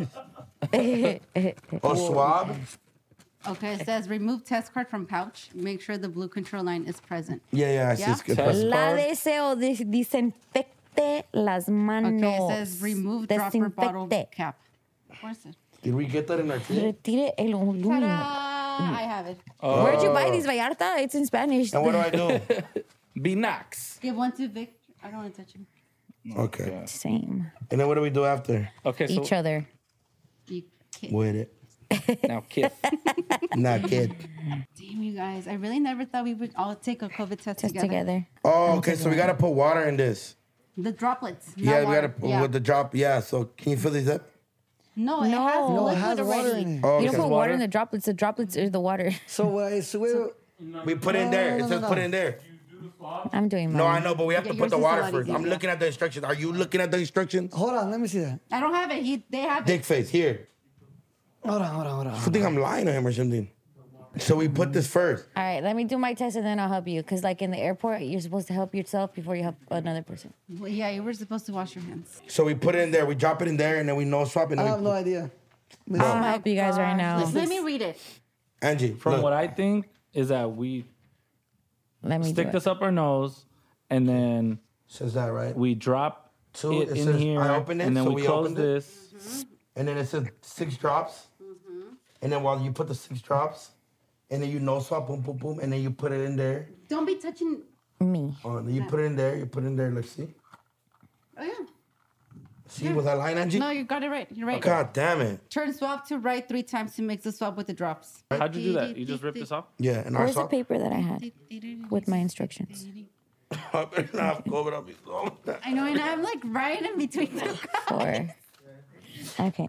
Oh, swab. Okay, it says remove test card from pouch. Make sure the blue control line is present. Yeah, yeah. I see. Yeah? It's good. Test La card. deseo dis- desinfecte las manos. Okay, it says remove dropper bottle Desinfecte. cap. Where's it? Did we get that in our tree? Retire el aluminio. Ta-da! I have it. Where'd you buy these, Vallarta? It's in Spanish. And what do I do? Binax. Give one to Vic. I don't want to touch him. Okay. Same. And then what do we do after? Okay, so Each other. You kid. With it. now kiss. Not kid. Damn, you guys. I really never thought we would all take a COVID test, Just together. together. Oh, okay. So we gotta put water in this. The droplets. not Yeah, we water. gotta put Yeah. with the drop. Yeah. So can you fill these up? No, it No. has No, No, it liquid has already. water in it. Oh, You okay. don't put water water? in the droplets. The droplets are the water. So, uh, so we We put in there. No, It no, says no, put no. in there. I'm doing mine. No, I know, but we have Yeah, to yours put the is a water lot first. easier, I'm yeah. looking at the instructions. Are you looking at the instructions? hold on. Let me see that. I don't have it. He, they have Dick it. face here. Hold on, hold on, hold on. I think I'm lying to him or something. So we put this first. All right, let me do my test and then I'll help you. Because, like in the airport, you're supposed to help yourself before you help another person. Well, yeah, you were supposed to wash your hands. So we put it in there. We drop it in there, and then we no swap. And I then have we no put, idea. I'll help you guys right now. Let me read it. Angie, From look. what I think is that we Let me stick do this it. up our nose, and then says that right? we drop Two, it it in says, here, I opened it, and then so we, we close opened it. this. And then it says six drops. And then while you put the six drops, and then you no swap, boom, boom, boom, and then you put it in there. Don't be touching. Me. Oh, and then you put it in there. You put it in there. Let's see. Oh, yeah. See, was I lying, Angie? No, you got it right. You're right. God damn it. Turn swab to right three times to mix the swab with the drops. How'd you do that? You just rip this off? Yeah, and I Where's the swap. paper that I had with my instructions? I better not have COVID on me. So- I know, and I'm like right in between. Four. Okay.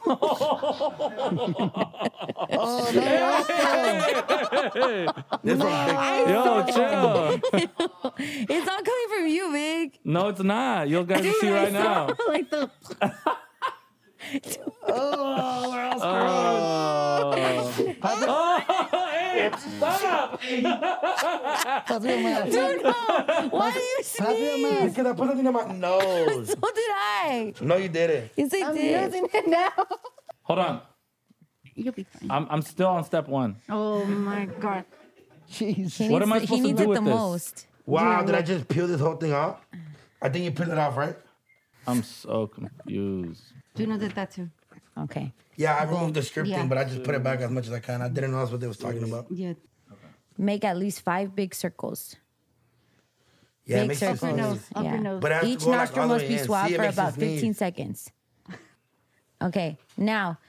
Oh, no. This one big. Yo, chill. It's not coming from you, Vic. No, it's not. You guys will see right now. like the Oh, we're all screwed. Oh, hey, stop. Pass me a mask. Dude, no. Why do you Pass me a sneeze? mask. Because I put something in my nose. So did I. No, you didn't. Yes, I I'm did. using it now. Hold on. You'll be fine. I'm I'm still on step one. Oh my god. Jeez. He What needs am I it- supposed He to needs do it with the this? most. Wow, did I just peel this whole thing off? I think you peeled it off, right? I'm so confused. Do you know that that too? Okay. Yeah, I removed the strip Yeah. thing, but I just put it back as much as I can. I didn't know that's what they was talking about. Yeah. Make at least five big circles. Yeah, it Big makes you circles. Up your sneeze. nose. Up your nose. But it has to Each go, like, nostril all the must way be in. swabbed See, it for makes you about sneeze. fifteen seconds. Okay, now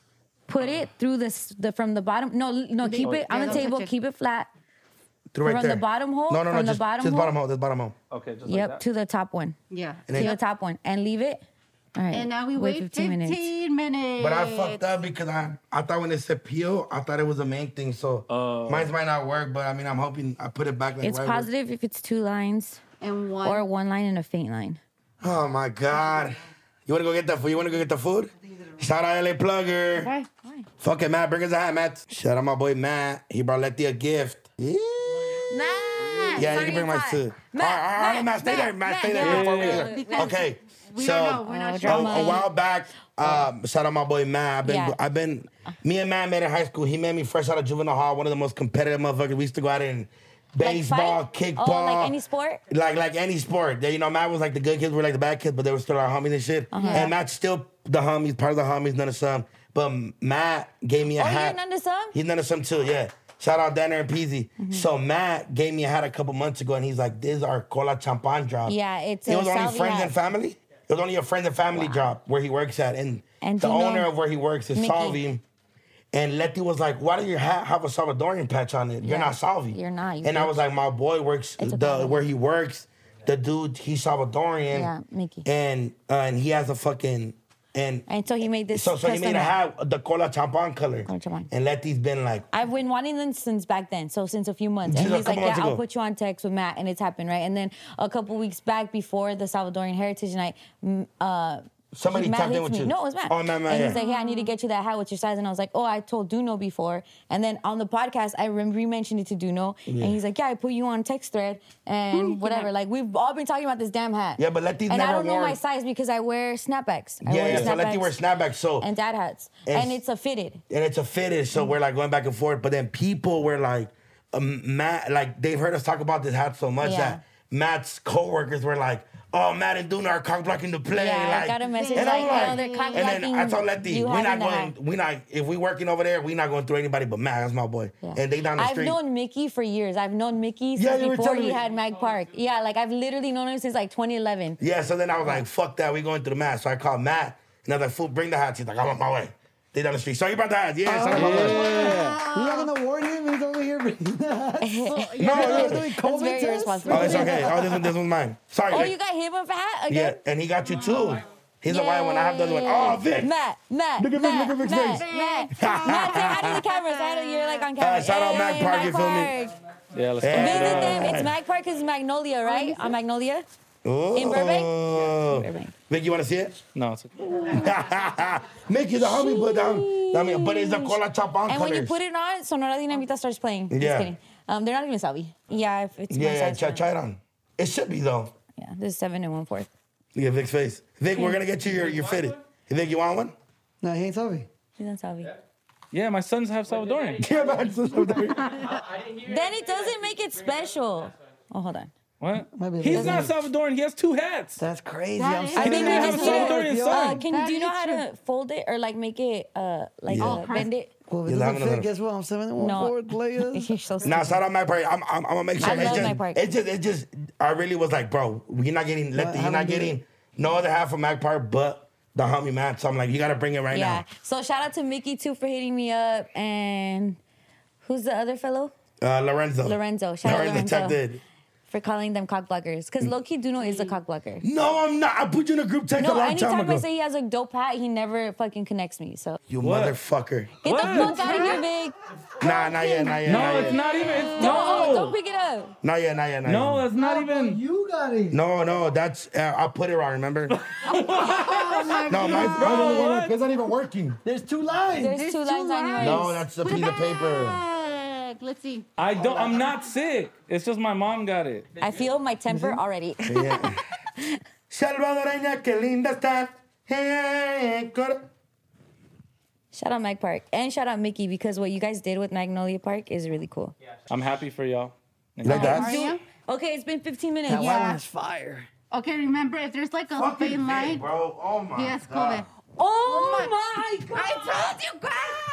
put it through this the from the bottom. No, no, keep it on Yeah, the don't table. touch it. Keep it flat. Through right From the there. bottom hole? No, no, no, From the just, bottom just hole? bottom hole. This bottom hole. Okay, just Yep, like that. to the top one. Yeah. And To then- the top one, and leave it. All right. And now we wait wait fifteen minutes. fifteen minutes. But I fucked up because I I thought when it said peel, I thought it was the main thing. So Oh. mine might not work, but I mean, I'm hoping I put it back like It's right where- positive if it's two lines And one. or one line and a faint line. Oh my God. You wanna go get the food? You wanna go get the food? Shout out L A Plugger. Why? Why? Fuck it, Matt. Bring us a hat, Matt. Shout out my boy Matt. He brought Letty a gift. Yeah. Nah. Yeah, you can bring my food. All right, all right, all right, Matt, stay there, Matt, stay there. Matt, before we yeah, get yeah. there. Okay. We so, don't know. We're Oh, not a, sure. drama. a while back, um, shout out my boy Matt. I've been, Yeah. I've been, me and Matt met in high school. He met me fresh out of juvenile hall. One of the most competitive motherfuckers. We used to go out in baseball, fight? kickball, Oh, like any sport? like like any sport. They, you know, Matt was like the good kids, we were like the bad kids, but they were still our homies and shit. Uh-huh. And Matt's still the homies, part of the homies, none of some. But Matt gave me a Oh, hat. you're none of some? He's none of some too, yeah. Shout out Danner and Peasy. Mm-hmm. So Matt gave me a hat a couple months ago, and he's like, "This is our Cola Champan drop." Yeah, it's It a was only Salvi friends hat. and family. It was only a friends and family drop where he works at, and, And the do you know owner of where he works is Mickey? Salvi. And Letty was like, "Why does your hat have a Salvadorian patch on it? You're Yeah, not Salvi." you're not, you And I bitch. was like, "My boy works It's a the problem. where he works. The dude, he's Salvadorian. Yeah, Mickey. And uh, and he has a fucking and." And so he made this. So, so he custom made a hat, the Cola Champan color. Cola Champan. And Letty's been like, I've been wanting them since back then, so since a few months. And Just a he's like, couple "Yeah, months I'll ago. put you on text with Matt," and it's happened, right? And then a couple weeks back, before the Salvadorian Heritage Night, m- uh, Somebody Matt tapped in hits with me. you. No, it was Matt. Oh, Matt, Matt, And he's yeah. like, "Yeah, I need to get you that hat with your size." And I was like, "Oh, I told Duno before." And then on the podcast, I re- re-mentioned it to Duno, and he's like, "Yeah, I put you on text thread and whatever." Like we've all been talking about this damn hat. Yeah, but Letty's and I never don't know worn- my size because I wear snapbacks. I yeah, wear yeah. So Letty wears snapbacks. So and dad hats, And- and it's a fitted. and it's a fitted, so we're like going back and forth. But then people were like, um, Matt, like they've heard us talk about this hat so much Yeah. that Matt's coworkers were like, "Oh, Matt and Duna are cock blocking the play." Yeah, I like, got a message and like, I'm "Oh, they're cock And then I blocking told Letty, you we're not having the going, hat." we not if we working over there, we not going through anybody but Matt. That's my boy, Yeah. and they down the I've street. known Mickey for years. I've known Mickey Yeah, since you were before telling he me. had Mag Park. Yeah, like I've literally known him since like twenty eleven. Yeah, so then I was like, "Fuck that, we going through the Matt." So I called Matt, and I was like, "Fool, bring the hats." He's like, "I'm on my way." They down the street. So you brought the hats? Yeah, so I'm on my way. You're not gonna warn him? He's over here bringing that. No, You're no, doing That's COVID very tests? irresponsible. Oh, it's okay. Oh, this one, this one's mine. Sorry. Oh, Vic. you got him with a hat Yeah, again? and he got you too. He's a white one. I have the other one. Oh, Vic. Matt, Matt, Look at Vic, Matt, look at Vic's Matt, face. Matt, Matt, say hi to the camera. Say hi to, you're like on camera. Uh, shout out Mag Hey, Park, Mag you feel me? Park. Yeah, let's Yeah. go. Visit them. It's Mag Park is Magnolia, right? On Magnolia? Oh. In Burbank? Burbank. Vic, you want to see it? No, it's okay. Mickey, the homie put down. I mean, but it's the Cola Champan And when you colors. put it on, Sonora Dinamita starts playing. Just Yeah. kidding. Um, they're not even Salvi. Yeah, if it's my Yeah, yeah, size. try, fine. try it on. It should be, though. Yeah, this is seven and one fourth. Look at Vic's face. Vic, we're going to get you your, your fitted. You think you want one? No, he ain't Salvi. He's on Salvi. Yeah, my sons have Salvadorian. Yeah, man. so- so- Then it doesn't make it special. Oh, hold on. What? Might be He's not lazy. Salvadoran. He has two hats. That's crazy. That I'm is- sick I of think that. we have a Salvadorian Yo. son. Uh, can That do you know is how true. to fold it or like make it uh like Yeah. uh, bend it? Well, if Yeah, it that doesn't one fit, doesn't- guess what? I'm seven and one No. fourth players. You're so Nah, stupid. shout out Mike Park. I'm, I'm, I'm gonna make sure. I it's love just, Mike Park. It's just, it just. I really was like, bro, you're not getting. Let What? the, How you're not we do getting no other half of Mac Park, but the homie Matt. So I'm like, you gotta bring it right Yeah. So shout out to Mickey too for hitting me up, and who's the other fellow? now. Uh, Lorenzo. Lorenzo. Shout out Lorenzo Lorenzo. checked in. for calling them cock blockers. Because Loki Duno is a cock blocker. No, I'm not. I put you in a group text a No, long time anytime ago. I say he has a dope hat, he never fucking connects me. So You What? motherfucker. get What? the fuck out of here, Vic. Nah, not yet, not yet. No, not it's yet. not even. It's, Don't, oh, don't no. pick it up. Not yet, not yet, not No, yet. that's not even. You got it. No, no, that's, uh, I'll put it wrong, remember? no, mine's, mine's only one line. It's not even working. There's two lines. There's, There's two two lines on yours. lines. No, that's a Put piece it of paper. back. Let's see. I don't. I'm not sick. It's just my mom got it. I feel my temper already. Yeah. Salvadoreña, que linda está. Hey, cor- Shout out Mag Park. And shout out Mickey because what you guys did with Magnolia Park is really cool. I'm happy for y'all. Like that? Are you? Okay, it's been fifteen minutes. That Yeah. one is fire. Okay, remember, if there's like a faint line. bro. Oh my Yes, COVID. Oh, my God. I told you, guys.